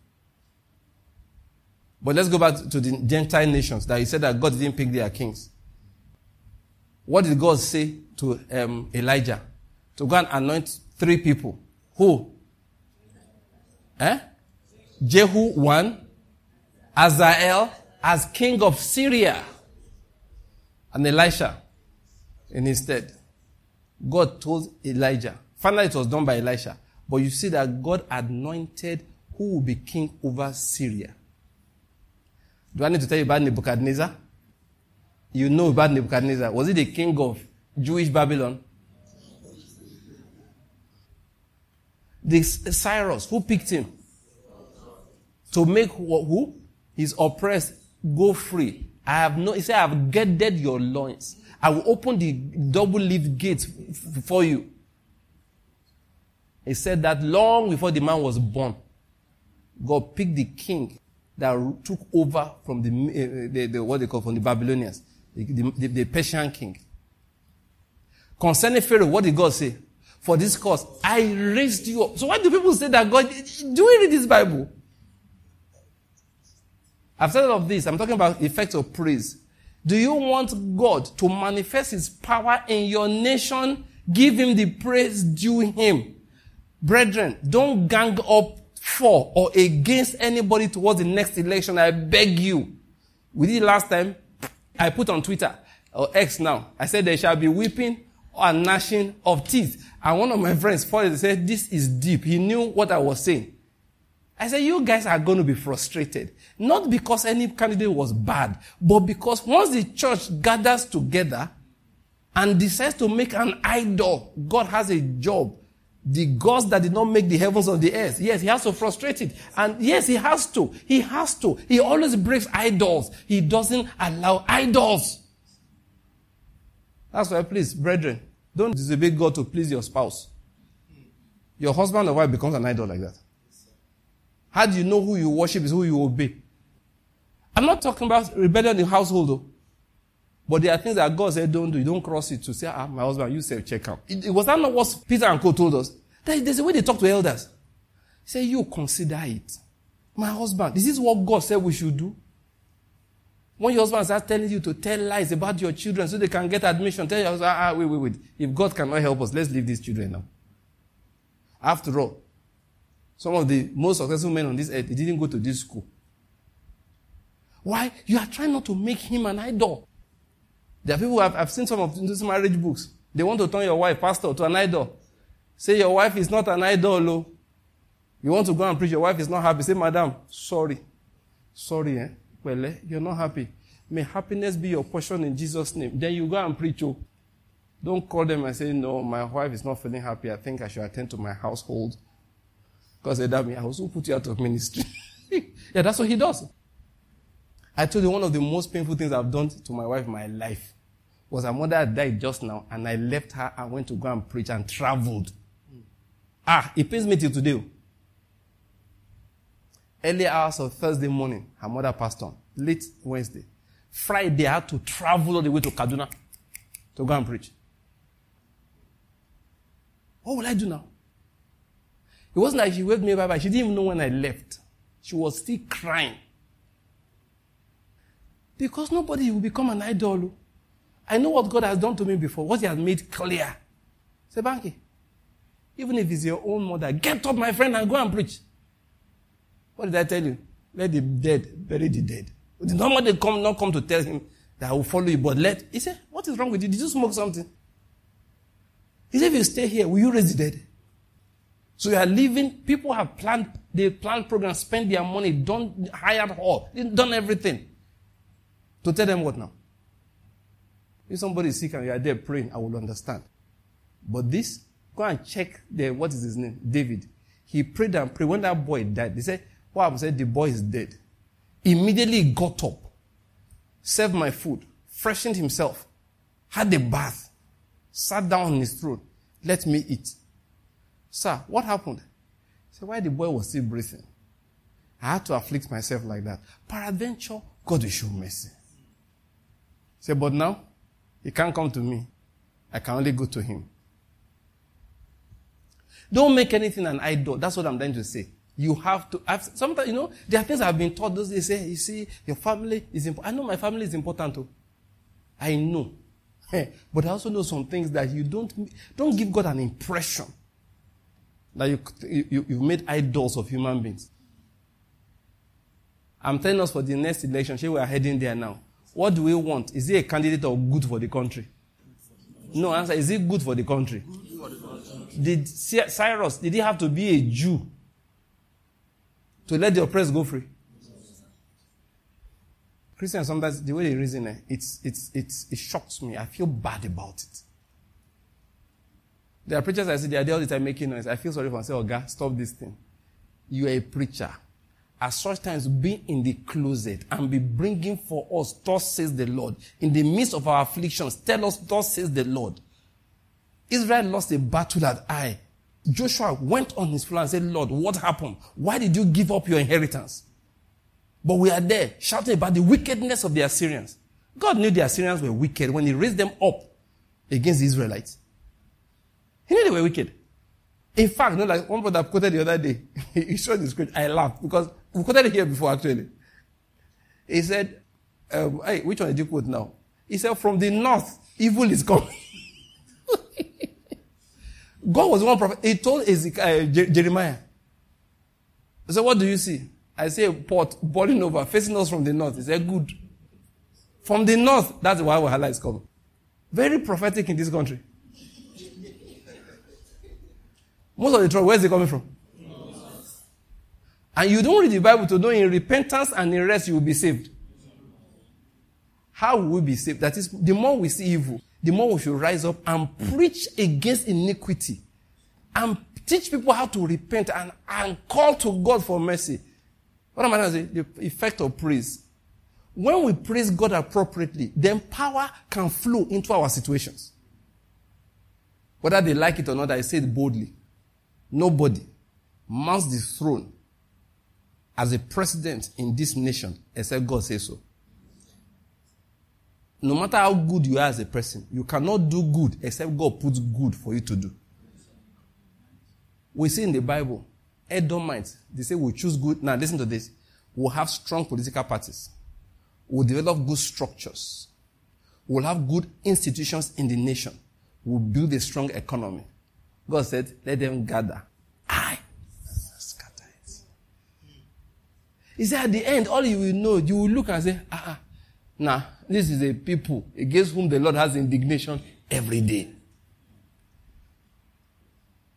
But let's go back to the Gentile nations that he said that God didn't pick their kings. What did God say to um, Elijah? To go and anoint three people. Who? Eh? Jehu, one. Hazael as king of Syria. And Elisha in his stead. God told Elijah. Finally, it was done by Elisha. But you see that God anointed who will be king over Syria. Do I need to tell you about Nebuchadnezzar? You know about Nebuchadnezzar. Was he the king of Jewish Babylon? This Cyrus, who picked him? To make who? His oppressed go free. I have no, he said, I have girded your loins. I will open the double-leaved gates f- for you. He said that long before the man was born. God picked the king that took over from the, uh, the, the what they call from the Babylonians, the, the, the Persian king. Concerning Pharaoh, what did God say? For this cause, I raised you up. So why do people say that God, do we read this Bible? I've said all of this. I'm talking about effects of praise. Do you want God to manifest his power in your nation? Give him the praise due him. Brethren, don't gang up for or against anybody towards the next election. I beg you. We did last time. I put on Twitter, or X now. I said there shall be weeping and gnashing of teeth. And one of my friends followed and said, this is deep. He knew what I was saying. I said, you guys are going to be frustrated. Not because any candidate was bad, but because once the church gathers together and decides to make an idol, God has a job. The gods that did not make the heavens or the earth. Yes, he has to frustrate it. And yes, he has to. He has to. He always breaks idols. He doesn't allow idols. That's why, please, brethren, don't disobey God to please your spouse. Your husband or wife becomes an idol like that. How do you know who you worship is who you obey? I'm not talking about rebellion in the household, though. But there are things that God said don't do. You don't cross it to say, ah, my husband, you say check out. It, it was that not what Peter and Co told us? That there's a way they talk to elders. Say, you consider it. My husband, this is what God said we should do. When your husband starts telling you to tell lies about your children so they can get admission, tell your husband, ah, wait, wait, wait. If God cannot help us, let's leave these children now. After all, some of the most successful men on this earth, they didn't go to this school. Why? You are trying not to make him an idol. There are people who have, I've seen some of these marriage books. They want to turn your wife, pastor, to an idol. Say your wife is not an idol. Oh. You want to go and preach, your wife is not happy. Say, madam, sorry. Sorry, eh? Well, eh, you're not happy. May happiness be your portion in Jesus' name. Then you go and preach. Oh. Don't call them and say, no, my wife is not feeling happy. I think I should attend to my household. Because that means I will also put you out of ministry. Yeah, that's what he does. I told you one of the most painful things I've done to my wife in my life was her mother died just now, and I left her and went to go and preach and traveled. Ah, it pains me till today. Early hours of Thursday morning, her mother passed on. Late Wednesday. Friday, I had to travel all the way to Kaduna to go and preach. What will I do now? It wasn't like she waved me bye-bye. She didn't even know when I left. She was still crying. Because nobody will become an idol. I know what God has done to me before, what he has made clear. Say, Banky, even if it's your own mother, get up, my friend, and go and preach. What did I tell you? Let the dead bury the dead. Did nobody come, not come to tell him that I will follow you, but let... He said, what is wrong with you? Did you smoke something? He said, if you stay here, will you raise the dead? So you are leaving. People have planned, they planned programs, spend their money, done, hired hall, done everything. To tell them what now? If somebody is sick and you are there praying, I will understand. But this, go and check the, what is his name? David. He prayed and prayed. When that boy died, they said, what happened? Said, the boy is dead. Immediately he got up, served my food, freshened himself, had a bath, sat down on his throne, let me eat. Sir, what happened? He said, why the boy was still breathing? I had to afflict myself like that. Peradventure, God will show mercy. He said, but now, he can't come to me. I can only go to him. Don't make anything an idol. That's what I'm trying to say. You have to... I've, sometimes, you know, there are things I've been taught. Those they say, you see, your family is important. I know my family is important too. I know. But I also know some things that you don't... Don't give God an impression that you, you, you've made idols of human beings. I'm telling us for the next election, we are heading there now. What do we want? Is he a candidate or good for the country? No, answer. Is it good for the country? Did Cyrus, did he have to be a Jew to let the oppressed go free? Christians, sometimes the way they reason, eh, it's, it's, it's, it shocks me. I feel bad about it. There are preachers I see, they are there all the time making noise. I feel sorry for them. I say, oh God, stop this thing. You are a preacher. At such times, be in the closet and be bringing for us, thus says the Lord. In the midst of our afflictions, tell us, thus says the Lord. Israel lost a battle at Ai. Joshua went on his floor and said, Lord, what happened? Why did you give up your inheritance? But we are there shouting about the wickedness of the Assyrians. God knew the Assyrians were wicked when he raised them up against the Israelites. He knew they were wicked. In fact, you know, like one brother quoted the other day, he showed the script. I laughed because we quoted it here before actually. He said, um, hey, which one did you quote now? He said, from the north, evil is coming. God was one prophet. He told Ezekiel, uh, Jeremiah. He said, what do you see? I say a pot boiling over, facing us from the north. He said, good. From the north, that's why Wahala is coming. Very prophetic in this country. Most of the trouble, where is it coming from? And you don't read the Bible to know in repentance and in rest you will be saved. How will we be saved? That is, the more we see evil, the more we should rise up and preach against iniquity. And teach people how to repent and, and call to God for mercy. What am I trying to say? The effect of praise. When we praise God appropriately, then power can flow into our situations. Whether they like it or not, I say it boldly. Nobody mounts the throne as a president in this nation except God says so. No matter how good you are as a person, you cannot do good except God puts good for you to do. We see in the Bible, Edomites, they say we'll choose good. Now listen to this. We'll have strong political parties. We'll develop good structures. We'll have good institutions in the nation. We'll build a strong economy. God said, let them gather. I scatter it. He said, at the end, all you will know, you will look and say, ah, ah, nah, this is a people against whom the Lord has indignation every day.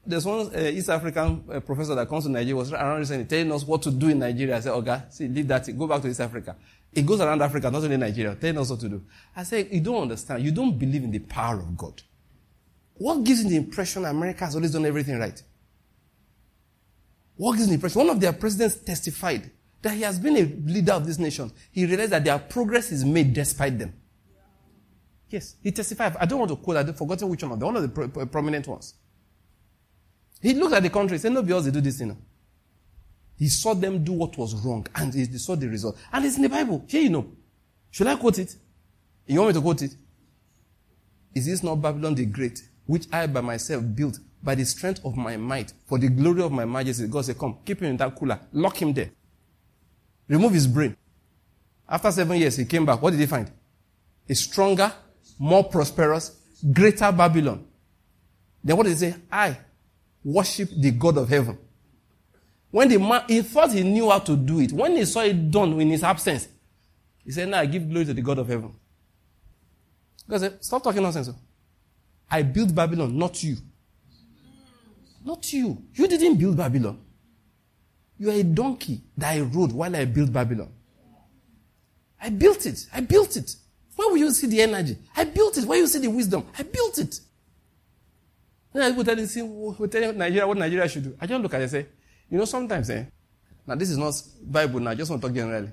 There's one uh, East African uh, professor that comes to Nigeria, was around recently telling us what to do in Nigeria. I said, okay, see, leave that, go back to East Africa. It goes around Africa, not only Nigeria, telling us what to do. I said, you don't understand. You don't believe in the power of God. What gives you the impression America has always done everything right? What gives you the impression? One of their presidents testified that he has been a leader of this nation. He realized that their progress is made despite them. Yes, he testified. I don't want to quote, I've forgotten which one of them, one of the pro- pro- prominent ones. He looked at the country and said, nobody else they do this, you know. He saw them do what was wrong, and he saw the result. And it's in the Bible. Here you know. Should I quote it? You want me to quote it? Is this not Babylon the Great, which I by myself built by the strength of my might, for the glory of my majesty? God said, come, keep him in that cooler. Lock him there. Remove his brain. After seven years, he came back. What did he find? A stronger, more prosperous, greater Babylon. Then what did he say? I worship the God of heaven. When the man, he thought he knew how to do it. When he saw it done in his absence, he said, now I give glory to the God of heaven. God said, stop talking nonsense. I built Babylon, not you. Not you. You didn't build Babylon. You are a donkey that I rode while I built Babylon. I built it. I built it. Where will you see the energy? I built it. Where will you see the wisdom? I built it. Then people tell you, see, we tell Nigeria what Nigeria should do. I just look at it and say, you know, sometimes, eh, now this is not Bible now, I just want to talk generally.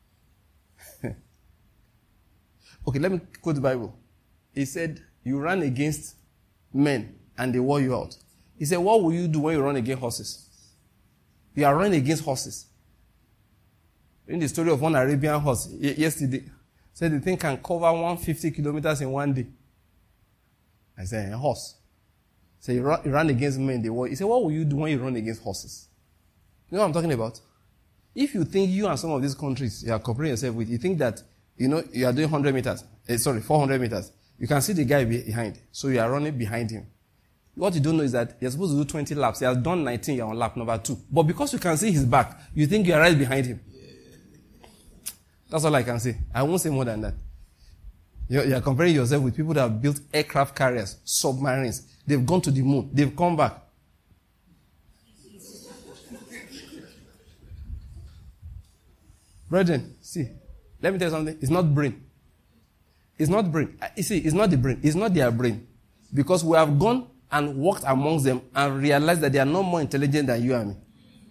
Okay, let me quote the Bible. He said, you run against men and they wore you out. He said, what will you do when you run against horses? You are running against horses. In the story of one Arabian horse yesterday, said the thing can cover one hundred fifty kilometers in one day. I said, a horse. So you run, you run against men, they wore. He said, what will you do when you run against horses? You know what I'm talking about? If you think you and some of these countries you are comparing yourself with, you think that, you know, you are doing one hundred meters, eh, sorry, four hundred meters. You can see the guy behind, so you are running behind him. What you don't know is that you're supposed to do twenty laps. He has done nineteen, you're on lap number two. But because you can see his back, you think you're right behind him. That's all I can say. I won't say more than that. You're, you're comparing yourself with people that have built aircraft carriers, submarines. They've gone to the moon. They've come back. Brethren, see, let me tell you something. It's not brain. It's not brain. You see, it's not the brain. It's not their brain. Because we have gone and walked amongst them and realized that they are not more intelligent than you and me.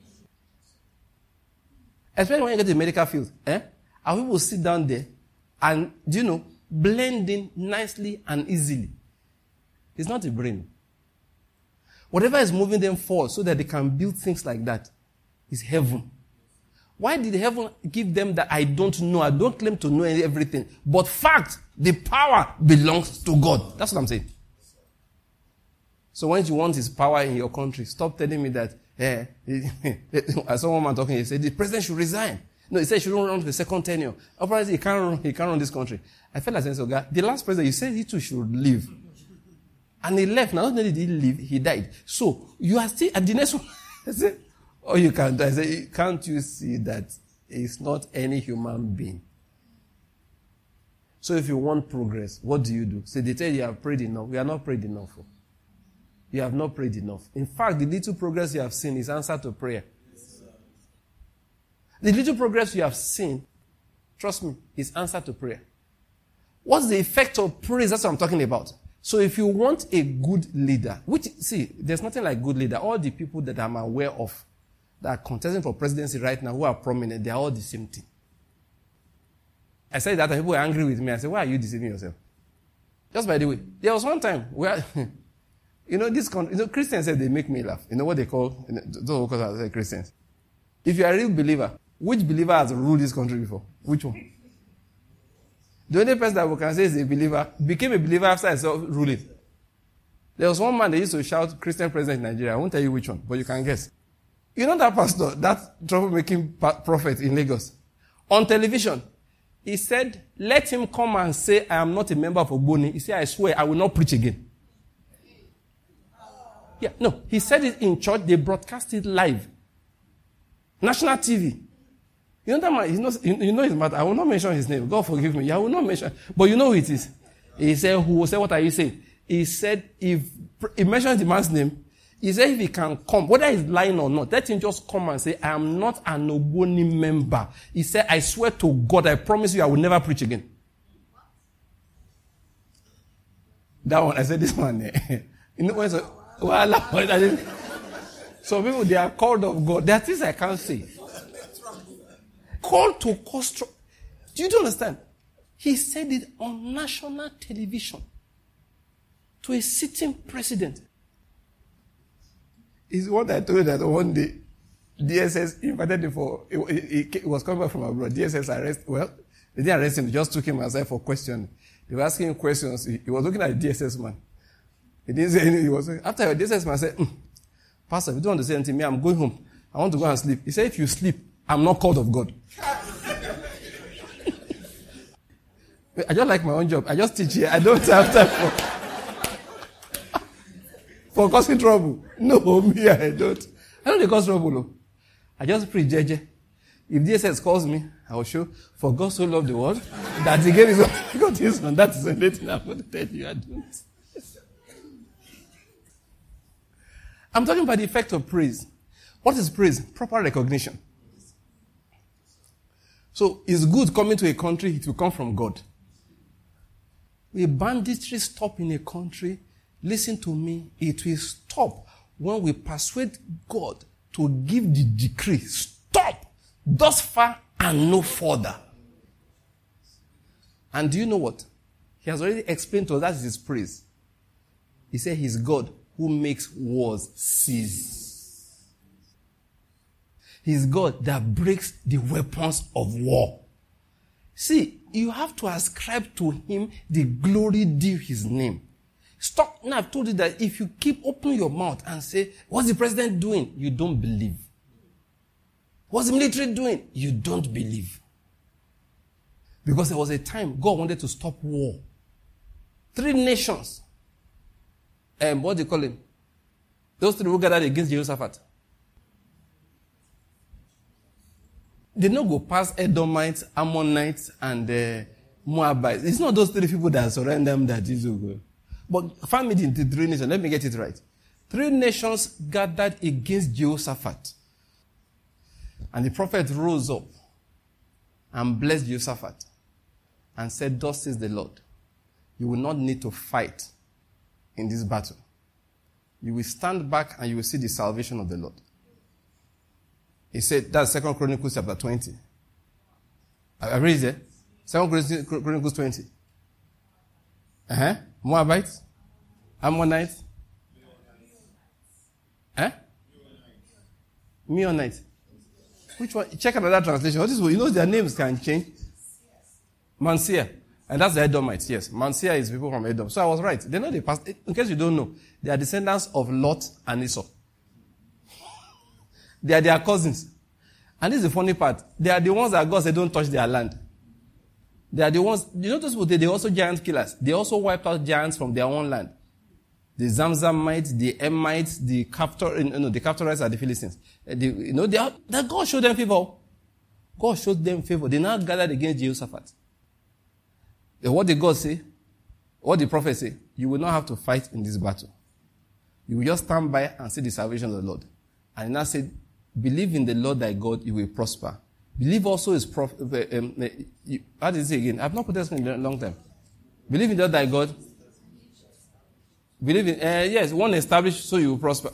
Especially when you get to the medical field. Eh? And people sit down there and, do you know, blend in nicely and easily. It's not the brain. Whatever is moving them forward so that they can build things like that is heaven. Why did heaven give them that I don't know? I don't claim to know everything. But fact, the power belongs to God. That's what I'm saying. So when you want his power in your country, stop telling me that, eh, I saw one man talking, he said, the president should resign. No, he said he shouldn't run for the second tenure. Apparently, he can't run, he can't run this country. I felt like saying, so God, the last president, you said he too should leave. And he left. Now, not only did he leave, he died. So, you are still at the next one. I said, oh, you can't. I said, can't you see that it's not any human being? So if you want progress, what do you do? Say, they tell you you have prayed enough. We are not prayed enough. For. You have not prayed enough. In fact, the little progress you have seen is answer to prayer. The little progress you have seen, trust me, is answer to prayer. What's the effect of praise? That's what I'm talking about. So if you want a good leader, which, see, there's nothing like good leader. All the people that I'm aware of that are contesting for presidency right now who are prominent, they are all the same thing. I said that and people were angry with me. I said, why are you deceiving yourself? Just by the way, there was one time where, you know, this country, you know, Christians said they make me laugh. You know what they call, you know, those who call themselves Christians. If you are a real believer, which believer has ruled this country before? Which one? The only person that we can say is a believer became a believer after I saw ruling. There was one man that used to shout Christian president in Nigeria. I won't tell you which one, but you can guess. You know that pastor, that troublemaking prophet in Lagos? On television, he said, let him come and say, I am not a member of Ogboni. He said, I swear, I will not preach again. Yeah, no, he said it in church. They broadcast it live. National T V. You know that man, he's not, you know his matter. I will not mention his name. God forgive me. I will not mention. But you know who it is. He said, who said, what are you saying? He said, if he mentioned the man's name, He said if he can come, whether he's lying or not, let him just come and say, I am not an Ogoni member. He said, I swear to God, I promise you I will never preach again. That one, I said this one. Eh? You know, when so, well, some people, they are called of God. There are things I can't say. Called to cause trouble. Do you understand? He said it on national television to a sitting president. It's what I told you that one day, D S S invited him for, he, he was coming back from abroad. D S S arrested, well, they didn't arrest him, they just took him aside for questioning. They were asking him questions. He, he was looking at the D S S man. He didn't say anything. He was saying, after the D S S man said, mm, Pastor, if you don't want to say anything, me, I'm going home. I want to go and sleep. He said, if you sleep, I'm not called of God. I just like my own job. I just teach here. I don't have time for... For causing trouble. No, me, I don't. I don't cause trouble. No. I just preach, J J. If D S S calls me, I will show, for God so loved the world, that he gave his own. He got his one. That is the only thing I'm going to tell you. I don't. I'm talking about the effect of praise. What is praise? Proper recognition. So, it's good coming to a country, it will come from God. Will banditry stop in a country? Listen to me, it will stop when we persuade God to give the decree. Stop! Thus far and no further. And do you know what? He has already explained to us that is his praise. He said he's God who makes wars cease. He's God that breaks the weapons of war. See, you have to ascribe to him the glory due his name. Stop. Now I've told you that if you keep opening your mouth and say, what's the president doing? You don't believe. What's the military doing? You don't believe. Because there was a time God wanted to stop war. Three nations. Um, what do you call them? Those three who gathered against Jehoshaphat. They don't go past Edomites, Ammonites, and uh, Moabites. It's not those three people that surrender them that Jesus will go. But find it into three nations. Let me get it right. Three nations gathered against Jehoshaphat. And the prophet rose up and blessed Jehoshaphat and said, thus says the Lord, you will not need to fight in this battle. You will stand back and you will see the salvation of the Lord. He said, that's Second Chronicles chapter twenty. I read it there. Second Chronicles twenty. Uh-huh. Moabites? Ammonites? Eh? Meonites. Which one? Check another translation. What is, you know their names can change. Mansia. And that's the Edomites, yes. Mansia is people from Edom. So I was right. They know they passed. In case you don't know, they are descendants of Lot and Esau. They are their cousins. And this is the funny part. They are the ones that God said don't touch their land. They are the ones, you know those people, they are also giant killers. They also wiped out giants from their own land. The Zamzamites, the Emites, the captor, you know, the captorites are the Philistines. The, you know, they are, that God showed them favor. God showed them favor. They now gathered against Jehoshaphat. What did God say? What did the prophet say? You will not have to fight in this battle. You will just stand by and see the salvation of the Lord. And he now said, believe in the Lord thy God, you will prosper. Believe also is prof- um, you, how did it say again? I've not put this in a long time. Believe in the Lord thy God. Believe in, uh, yes, one established so you will prosper.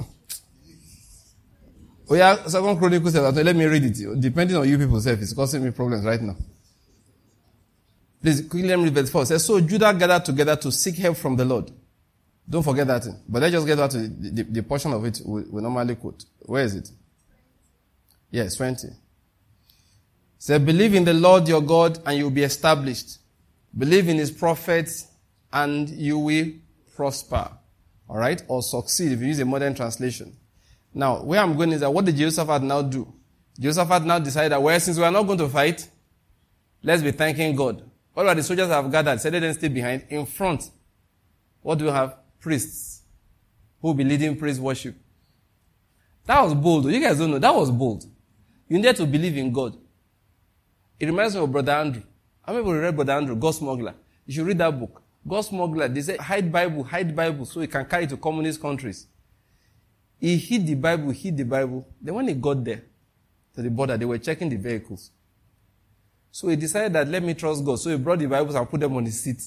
Oh yeah, Second Chronicles, let me read it. Depending on you people, it's causing me problems right now. Please, quickly let me read verse four. It says, so Judah gathered together to seek help from the Lord. Don't forget that. But let's just get back to the, the, the portion of it we, we normally quote. Where is it? Yes, twenty. Say, believe in the Lord your God and you will be established. Believe in his prophets and you will prosper. Alright? Or succeed if you use a modern translation. Now, where I'm going is that what did Jehoshaphat now do? Jehoshaphat now decided that, well, since we are not going to fight, let's be thanking God. All of the soldiers have gathered, said they didn't stay behind. In front, what do we have? Priests. Who will be leading praise worship. That was bold. You guys don't know. That was bold. You need to believe in God. It reminds me of Brother Andrew. How many people read Brother Andrew, God Smuggler? You should read that book. God Smuggler, they say, hide Bible, hide Bible, so you can carry it to communist countries. He hid the Bible, hid the Bible. Then when he got there to the border, they were checking the vehicles. So he decided that let me trust God. So he brought the Bibles and put them on the seat.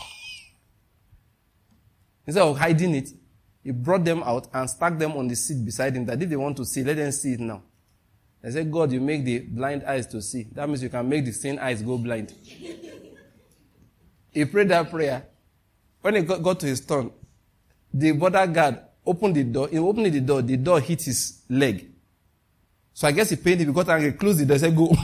Instead of hiding it, he brought them out and stuck them on the seat beside him, that if they want to see, let them see it now. I said, God, you make the blind eyes to see. That means you can make the sane eyes go blind. He prayed that prayer. When he got, got to his turn, the border guard opened the door. In opening the door, the door hit his leg. So I guess he paid him. He got angry, closed the door, said, go.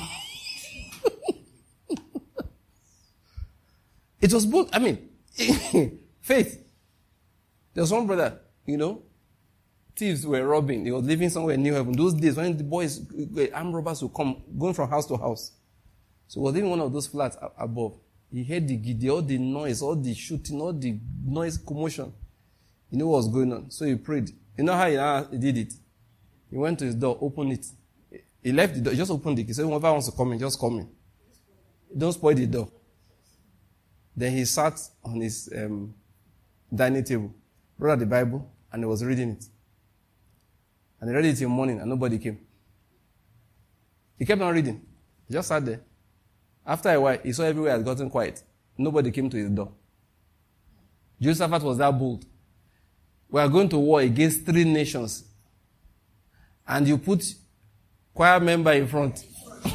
It was both, I mean, faith. There was one brother, you know, thieves were robbing. He was living somewhere near heaven. Those days when the boys, armed robbers would come, going from house to house. So he was living in one of those flats above. He heard the giddy, all the noise, all the shooting, all the noise, commotion. He knew what was going on. So he prayed. You know how he, uh, he did it? He went to his door, opened it. He left the door, he just opened it. He said, whoever wants to come in, just come in. Don't spoil the door. Then he sat on his um, dining table, brought out the Bible, and he was reading it. And he read it in the morning, and nobody came. He kept on reading. He just sat there. After a while, he saw everywhere had gotten quiet. Nobody came to his door. Jehoshaphat was that bold. We are going to war against three nations. And you put choir member in front.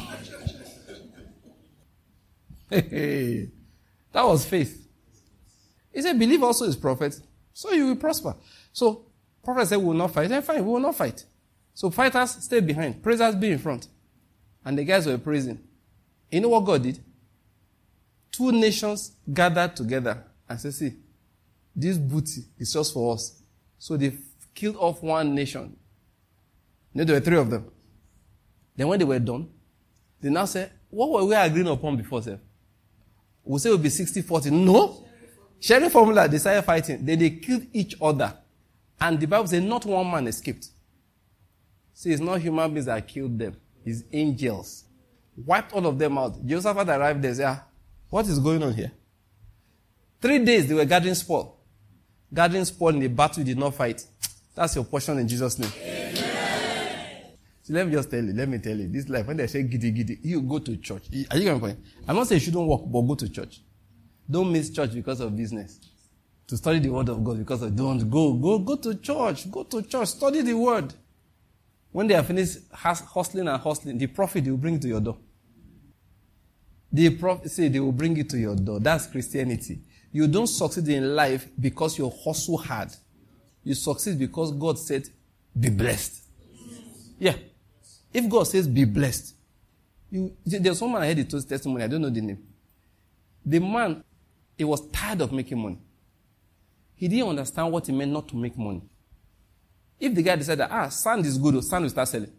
That was faith. He said, believe also is prophet, so you will prosper. So, prophet said, we will not fight. He said, fine, we will not fight. So fighters stay behind. Praisers be in front. And the guys were praising. You know what God did? Two nations gathered together and said, see, this booty is just for us. So they killed off one nation. You know, there were three of them. Then when they were done, they now said, what were we agreeing upon before, sir? We say it will be sixty forty. No. Sharing formula, they started fighting. Then they killed each other. And the Bible says not one man escaped. See, it's not human beings that killed them. It's angels. Wiped all of them out. Jehoshaphat arrived there and said, ah, what is going on here? Three days they were gathering spoil. Gathering spoil in the battle you did not fight. That's your portion in Jesus' name. Amen. So let me just tell you, let me tell you, this life, when they say giddy giddy, you go to church. Are you going to point? I'm not saying you shouldn't walk, but go to church. Don't miss church because of business. To study the word of God because of don't go. Go, go to church. Go to church. Study the word. When they are finished hustling and hustling, the profit they will bring it to your door. The prophet say they will bring it to your door. That's Christianity. You don't succeed in life because you hustle hard. You succeed because God said, be blessed. Yeah. If God says, be blessed. You, there's someone I heard it testimony. I don't know the name. The man, he was tired of making money. He didn't understand what it meant not to make money. If the guy decided that, ah, sand is good, sand will start selling.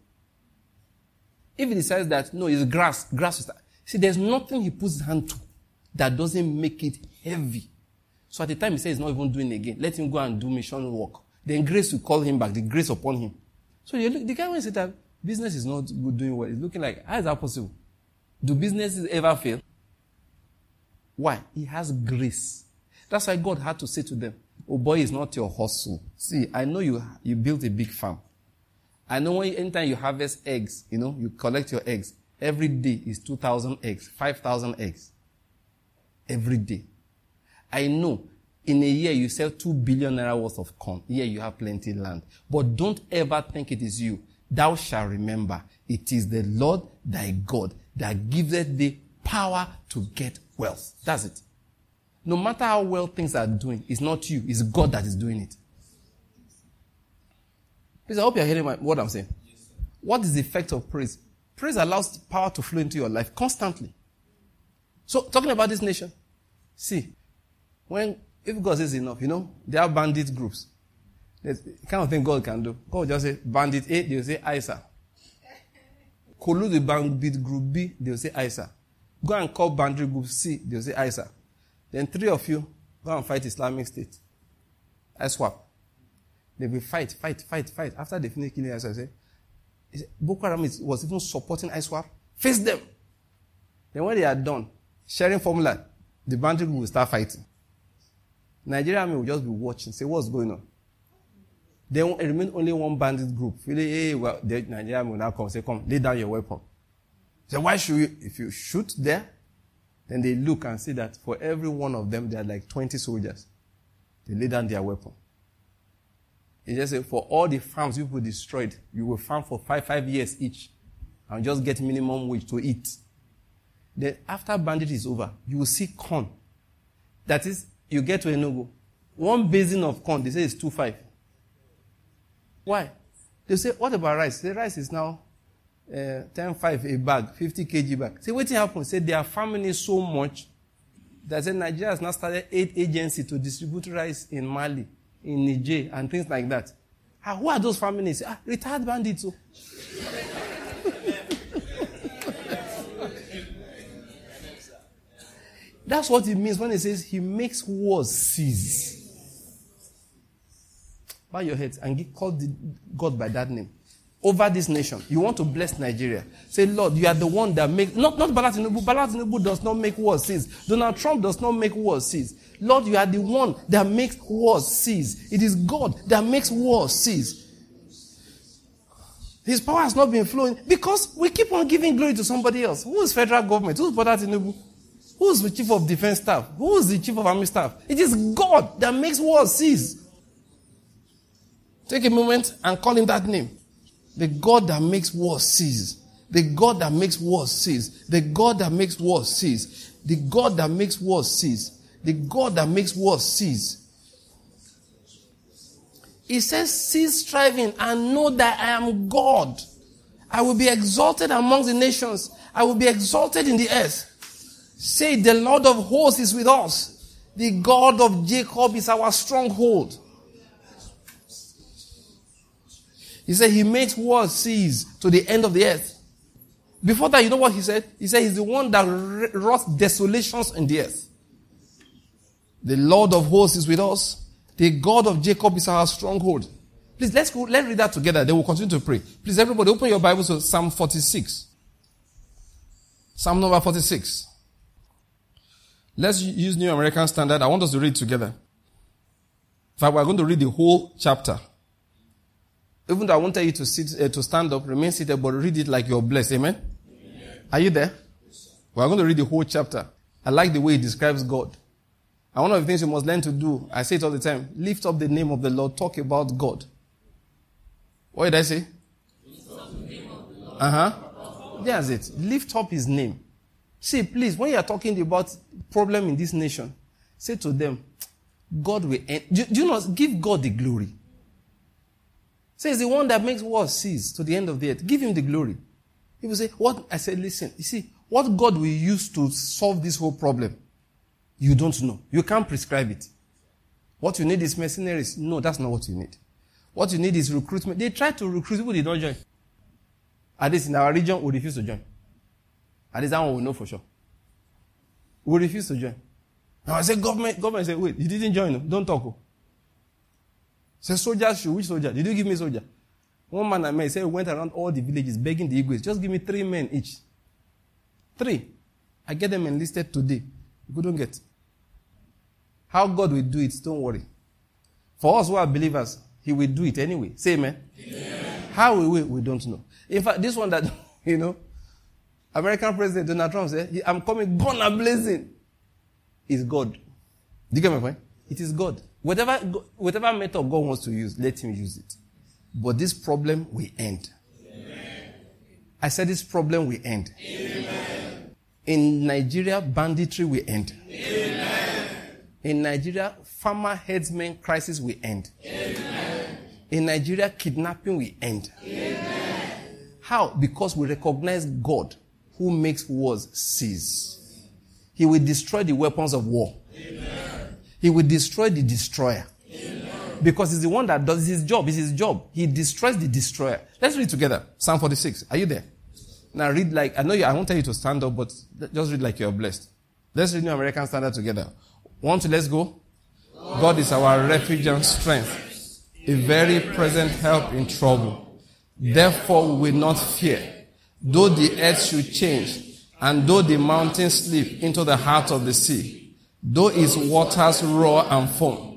If he decides that, no, it's grass, grass will start. See, there's nothing he puts his hand to that doesn't make it heavy. So at the time he says he's not even doing it again. Let him go and do mission work. Then grace will call him back, the grace upon him. So you look, the guy when he said that business is not good doing well, he's looking like, how is that possible? Do businesses ever fail? Why? He has grace. That's why God had to say to them, oh boy, it's not your hustle. See, I know you you built a big farm. I know when anytime you harvest eggs, you know, you collect your eggs. Every day is two thousand eggs, five thousand eggs. Every day. I know in a year you sell two billion naira worth of corn. Here you have plenty land. But don't ever think it is you. Thou shalt remember, it is the Lord thy God that giveth thee power to get wealth. That's it. No matter how well things are doing, it's not you, it's God that is doing it. Please, I hope you're hearing my, what I'm saying. Yes, what is the effect of praise? Praise allows power to flow into your life constantly. So, talking about this nation, see, when, if God says enough, you know, there are bandit groups. There's the kind of thing God can do. God will just say, bandit A, they will say, Isa. Collude with bandit group B, they will say, Isa. Go and call bandit group C, they will say, Isa. Then three of you go and fight Islamic State. I swap. They will fight, fight, fight, fight. After they finish killing ISWAP, say, Boko Haram was even supporting ISWAP. Face them. Then when they are done, sharing formula, the bandit group will start fighting. Nigeria army will just be watching, say, what's going on? Then it remained only one bandit group. Hey, well, the Nigeria will now come. Say, come, lay down your weapon. So why should you, if you shoot there, then they look and see that for every one of them, there are like twenty soldiers. They lay down their weapon. He just said, for all the farms people destroyed, you will farm for five, five years each and just get minimum wage to eat. Then after bandit is over, you will see corn. That is, you get to Enugu. One basin of corn, they say it's two five. Why? They say, what about rice? The rice is now uh, ten five a bag, fifty kilograms bag. Say, what happened? Say, they are farming it so much that say, Nigeria has now started eight agencies to distribute rice in Mali, in Niger, and things like that. Ah, who are those families? Ah, retired bandits. Oh. That's what it means when it says he makes wars cease. Bow your heads and get, call the, God by that name. Over this nation. You want to bless Nigeria. Say, Lord, you are the one that makes, not, not Bola Tinubu. Bola Tinubu does not make wars cease. Donald Trump does not make wars cease. Lord, you are the one that makes wars cease. It is God that makes wars cease. His power has not been flowing because we keep on giving glory to somebody else. Who is federal government? Who is Bola Tinubu? Who is the chief of defense staff? Who is the chief of army staff? It is God that makes wars cease. Take a moment and call him that name. The God that makes wars cease. The God that makes wars cease. The God that makes wars cease. The God that makes wars cease. The God that makes wars cease. He says, cease striving and know that I am God. I will be exalted among the nations. I will be exalted in the earth. Say, the Lord of hosts is with us. The God of Jacob is our stronghold. He said he makes wars cease to the end of the earth. Before that, you know what he said? He said he's the one that wrought desolations in the earth. The Lord of hosts is with us. The God of Jacob is our stronghold. Please, let's go, let's read that together. Then we'll continue to pray. Please, everybody, open your Bibles to Psalm forty-six. Psalm number forty-six. Let's use New American Standard. I want us to read together. In fact, we're going to read the whole chapter. Even though I won't tell you to sit, uh, to stand up, remain seated, but read it like you're blessed. Amen? Amen. Are you there? Yes, we're going to read the whole chapter. I like the way it describes God. And one of the things you must learn to do, I say it all the time, lift up the name of the Lord, talk about God. What did I say? Lift up the name of the Lord. Uh-huh. That's it. Lift up his name. See, please, when you are talking about problem in this nation, say to them, God will end. Do, do you not give God the glory? Say, it's the one that makes wars cease to the end of the earth. Give him the glory. People say, what? I said, listen, you see, what God will use to solve this whole problem, you don't know. You can't prescribe it. What you need is mercenaries. No, that's not what you need. What you need is recruitment. They try to recruit people, they don't join. At least in our region, we refuse to join. At least that one we know for sure. We refuse to join. Now I say, government, government say, wait, you didn't join, no? Don't talk. Oh. Say, soldiers should, which soldier? Did you give me soldier? One man I met, said, went around all the villages begging the Igwes, just give me three men each. Three. I get them enlisted today. You couldn't get. How God will do it, don't worry. For us who are believers, he will do it anyway. Say amen. Amen. How will we? We don't know. In fact, this one that, you know, American President Donald Trump said, I'm coming gun a blazing. Is God. Do you get my point? It is God. Whatever, whatever method God wants to use, let him use it. But this problem will end. Amen. I said this problem will end. Amen. In Nigeria, banditry will end. Amen. In Nigeria, farmer headsman crisis will end. Amen. In Nigeria, kidnapping will end. Amen. How? Because we recognize God who makes wars cease. He will destroy the weapons of war. Amen. He will destroy the destroyer. Amen. Because he's the one that does his job. It's his job. He destroys the destroyer. Let's read together. Psalm forty-six. Are you there? Now read like, I know you, I won't tell you to stand up, but just read like you're blessed. Let's read New American Standard together. One, two, let's go. God is our refuge and strength, a very present help in trouble. Therefore we will not fear, though the earth should change, and though the mountains slip into the heart of the sea, though its waters roar and foam,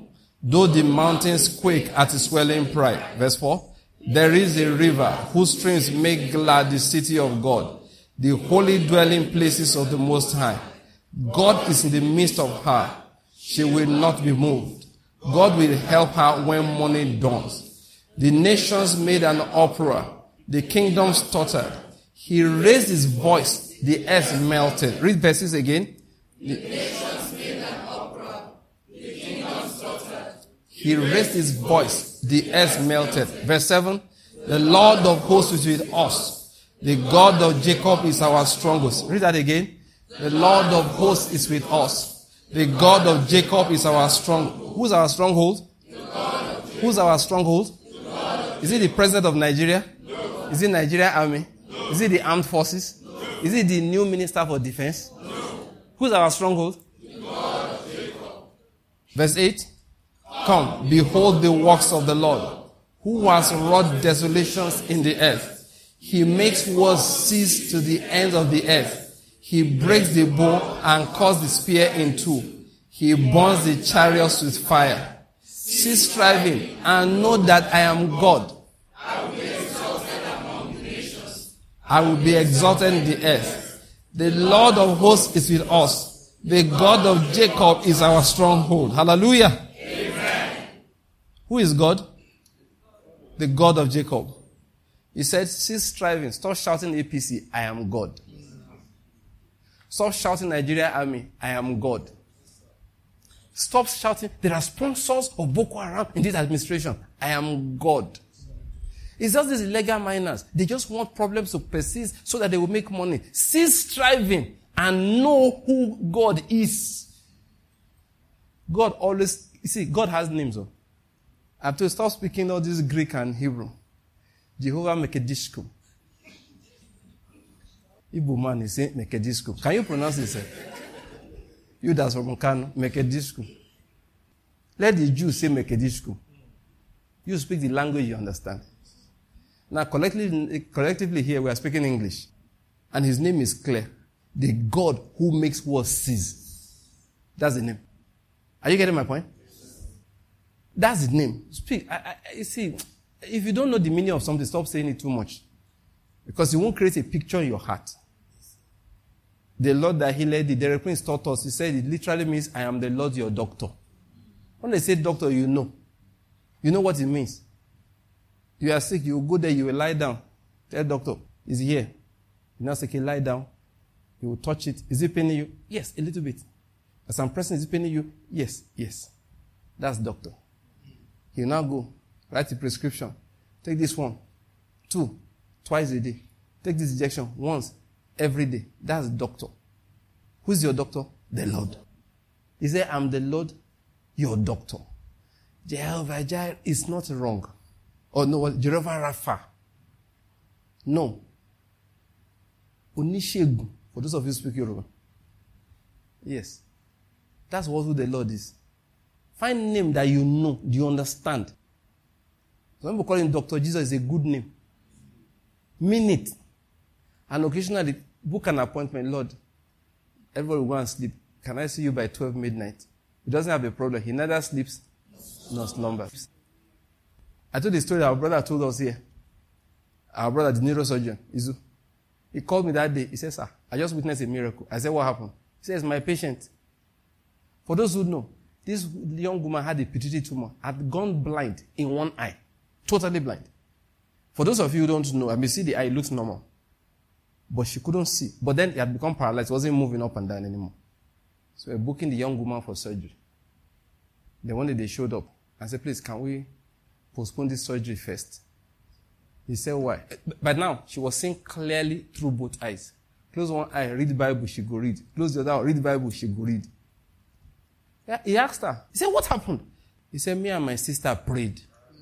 Though the mountains quake at his swelling pride. Verse four. There is a river whose streams make glad the city of God, the holy dwelling places of the Most High. God is in the midst of her. She will not be moved. God will help her when morning dawns. The nations made an uproar. The kingdoms tottered. He raised his voice. The earth melted. Read verses again. The nations made an uproar. The kingdoms tottered. He raised his voice. The earth melted. Verse seven. The Lord of hosts is with us. The God of Jacob is our stronghold. Read that again. The Lord of hosts is with us. The God of Jacob is our stronghold. Who's our stronghold? Who's our stronghold? Is it the president of Nigeria? No. Is it Nigeria Army? No. Is it the armed forces? No. Is it the new minister for defense? No. Who's our stronghold? The God of Jacob. Verse eight. Come, behold the works of the Lord, who has wrought desolations in the earth. He makes wars cease to the ends of the earth. He breaks the bow and cuts the spear in two. He burns the chariots with fire. Cease striving and know that I am God. I will be exalted among the nations. I will be exalted in the earth. The Lord of hosts is with us. The God of Jacob is our stronghold. Hallelujah. Amen. Who is God? The God of Jacob. He said, cease striving. Stop shouting A P C. I am God. Stop shouting Nigeria Army. I am God. Stop shouting, there are sponsors of Boko Haram in this administration. I am God. It's just these illegal miners. They just want problems to persist so that they will make money. Cease striving and know who God is. God always, you see, God has names. Oh. I have to stop speaking all this Greek and Hebrew. Jehovah Mekedishku. Igbo man is saying Mekedishku. Can you pronounce this? You that's from Kano, Mekedishku. Let the Jews say Mekedishku. You speak the language you understand. Now, collectively, collectively here, we are speaking English. And his name is clear. The God who makes wars cease. That's the name. Are you getting my point? That's the name. Speak. I, I, you see, if you don't know the meaning of something, stop saying it too much. Because it won't create a picture in your heart. The Lord that healed thee, the Prince taught us, he said it literally means, I am the Lord your doctor. When they say doctor, you know. You know what it means. You are sick, you will go there, you will lie down. Tell doctor, is here. You now say, okay, lie down. You will touch it. Is it paining you? Yes, a little bit. As I'm pressing, is it paining you? Yes, yes. That's doctor. He will now go, write a prescription. Take this one. Two. Twice a day. Take this injection once every day. That's doctor. Who's your doctor? The Lord. He said, I'm the Lord, your doctor. Jehovah Jireh is not wrong. Or no, Jehovah Rapha. No. Onishegu. For those of you who speak Yoruba. Yes. That's what who the Lord is. Find a name that you know, you understand. Some people call him Doctor Jesus is a good name. Mean it. And occasionally, book an appointment. Lord, everybody will go and sleep. Can I see you by twelve midnight? He doesn't have a problem. He neither sleeps nor slumbers. I told the story our brother told us here. Our brother, the neurosurgeon, Izu. He called me that day. He said, sir, I just witnessed a miracle. I said, what happened? He says, my patient. For those who know, this young woman had a pituitary tumor, had gone blind in one eye. Totally blind. For those of you who don't know, I mean, see the eye, it looks normal. But she couldn't see. But then it had become paralyzed. It wasn't moving up and down anymore. So we're booking the young woman for surgery. Then one day they showed up and said, please, can we postpone this surgery first? He said, why? But now, she was seeing clearly through both eyes. Close one eye, read the Bible, she go read. Close the other eye, read the Bible, she go read. Yeah, he asked her. He said, what happened? He said, me and my sister prayed.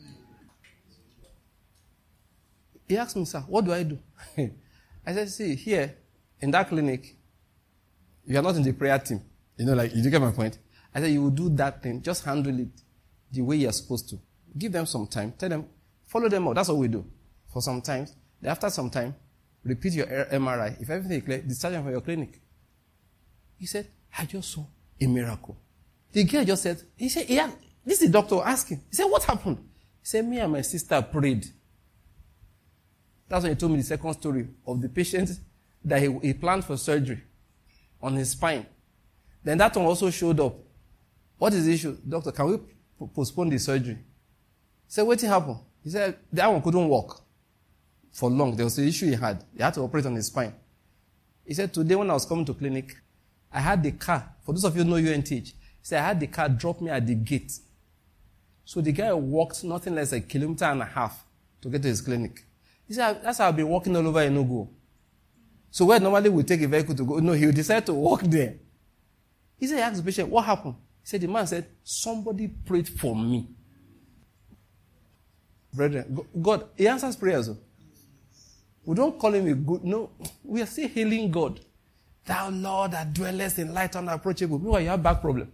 He asked me, sir, what do I do? I said, see, here, in that clinic, you are not in the prayer team. You know, like, did you get my point? I said, you will do that thing. Just handle it the way you're supposed to. Give them some time. Tell them, follow them out. That's what we do. For some time. Then after some time, repeat your M R I. If everything is clear, discharge them from your clinic. He said, I just saw a miracle. The girl just said, he said, yeah, This is the doctor asking. He said, what happened? He said, me and my sister prayed. That's when he told me the second story of the patient that he, he planned for surgery on his spine. Then that one also showed up. What is the issue? Doctor, can we p- postpone the surgery? He said, what happened? He said, that one couldn't walk for long. There was an issue he had. He had to operate on his spine. He said, today when I was coming to clinic, I had the car. For those of you who know U N T H, he said, I had the car drop me at the gate. So the guy walked nothing less than a kilometer and a half to get to his clinic. He said, that's how I've been walking all over Enugu. So where normally we take a vehicle to go, no, he decided to walk there. He said, he asked the patient, what happened? He said, the man said, somebody prayed for me. Brethren, God, he answers prayers. We don't call him a good, no, we are still hailing God. Thou Lord that dwellest in light unapproachable. Meanwhile, you have back problem.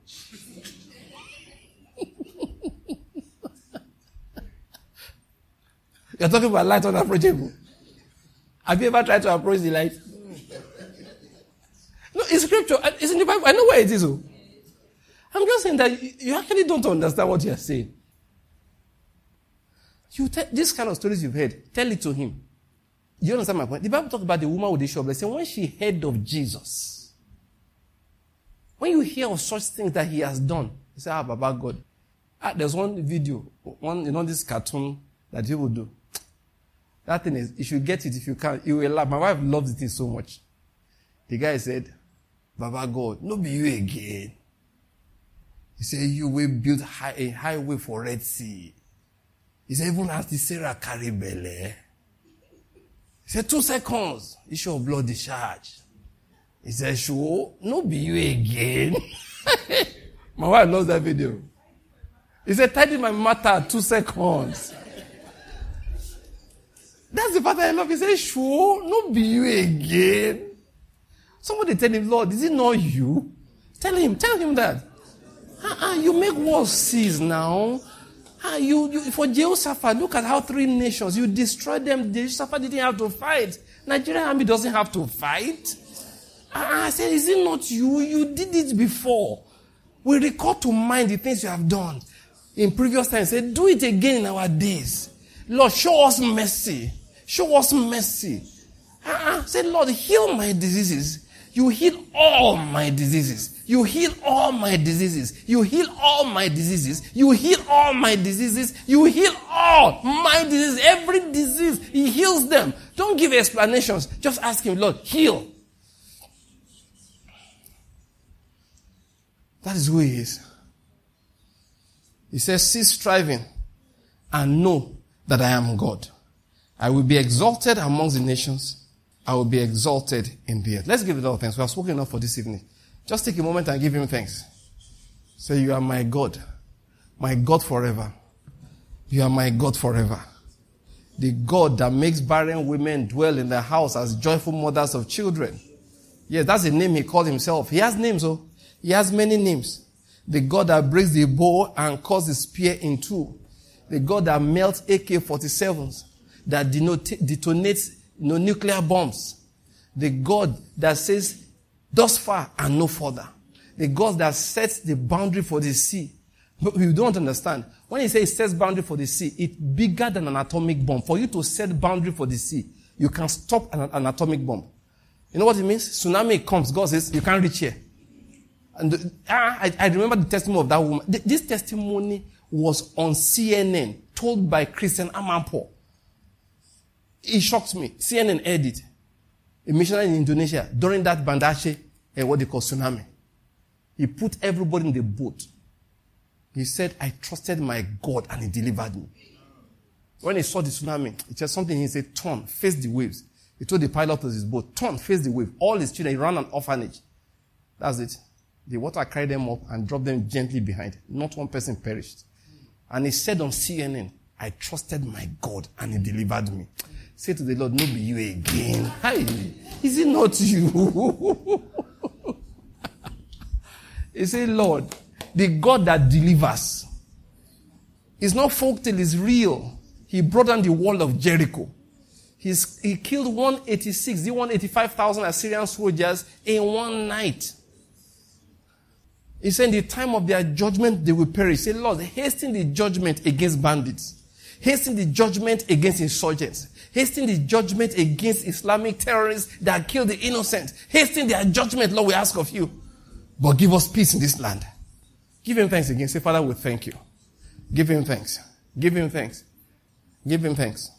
You're talking about light unapproachable. Have you ever tried to approach the light? No, it's scripture. It's in the Bible. I know where it is. Oh. I'm just saying that you actually don't understand what you're saying. You te- this kind of stories you've heard, tell it to him. You understand my point? The Bible talks about the woman with the issue of blood. Say when she heard of Jesus, when you hear of such things that he has done, you say, ah, Baba God. Ah, there's one video, one, you know, this cartoon that people do. That thing is, you should get it if you can. You will laugh. My wife loves it so much. The guy said, Baba God, no be you again. He said, you will build high, a highway for Red Sea. He said, even as the Sarah carry belly. He said, two seconds, issue of blood discharge. He said, sure, no be you again. My wife loves that video. He said, tidy my matter, two seconds. That's the part I love. He said, sure, no be you again. Somebody tell him, Lord, is it not you? Tell him, tell him that. Uh-uh, you make wars cease now. Uh, you, you, for Jehoshaphat, look at how three nations, you destroyed them. Jehoshaphat didn't have to fight. Nigerian army doesn't have to fight. Uh, I said, is it not you? You did it before. We recall to mind the things you have done. In previous times, say, do it again in our days. Lord, show us mercy. Show us mercy. Uh-uh. Say, Lord, heal my diseases. You heal all my diseases. You heal all my diseases. You heal all my diseases. You heal all my diseases. You heal all my diseases. Every disease, he heals them. Don't give explanations. Just ask him, Lord, heal. That is who he is. He says, cease striving and know that I am God. I will be exalted amongst the nations. I will be exalted in the earth. Let's give it all thanks. We have spoken enough for this evening. Just take a moment and give him thanks. Say, you are my God. My God forever. You are my God forever. The God that makes barren women dwell in the house as joyful mothers of children. Yes, that's the name he called himself. He has names, oh. He has many names. The God that breaks the bow and cuts the spear in two. The God that melts A K forty-sevens. That denote, detonates you know, nuclear bombs. The God that says, thus far and no further. The God that sets the boundary for the sea. But you don't understand. When he says sets boundary for the sea, it's bigger than an atomic bomb. For you to set boundary for the sea, you can stop an, an atomic bomb. You know what it means? Tsunami comes. God says, you can't reach here. And the, ah, I, I remember the testimony of that woman. This testimony was on C N N, told by Christian Amanpour. It shocked me. C N N aired it. A missionary in Indonesia, during that Bandache, eh, what they call tsunami. He put everybody in the boat. He said, I trusted my God and he delivered me. When he saw the tsunami, it said something, he said, turn, face the waves. He told the pilot of his boat, turn, face the wave. All his children, he ran an orphanage. That's it. The water carried them up and dropped them gently behind. Not one person perished. And he said on C N N, I trusted my God and he delivered me. Say to the Lord, no be you again. Hi. Is it not you? He said, Lord, the God that delivers is not folktale, it's real. He brought down the wall of Jericho. He's, he killed one hundred eighty-six, one hundred eighty-five thousand Assyrian soldiers in one night. He said, in the time of their judgment, they will perish. Say, Lord, hasten the judgment against bandits. Hasten the judgment against insurgents. Hasten the judgment against Islamic terrorists that kill the innocent. Hasten their judgment, Lord, we ask of you. But give us peace in this land. Give him thanks again. Say, Father, we thank you. Give him thanks. Give him thanks. Give him thanks.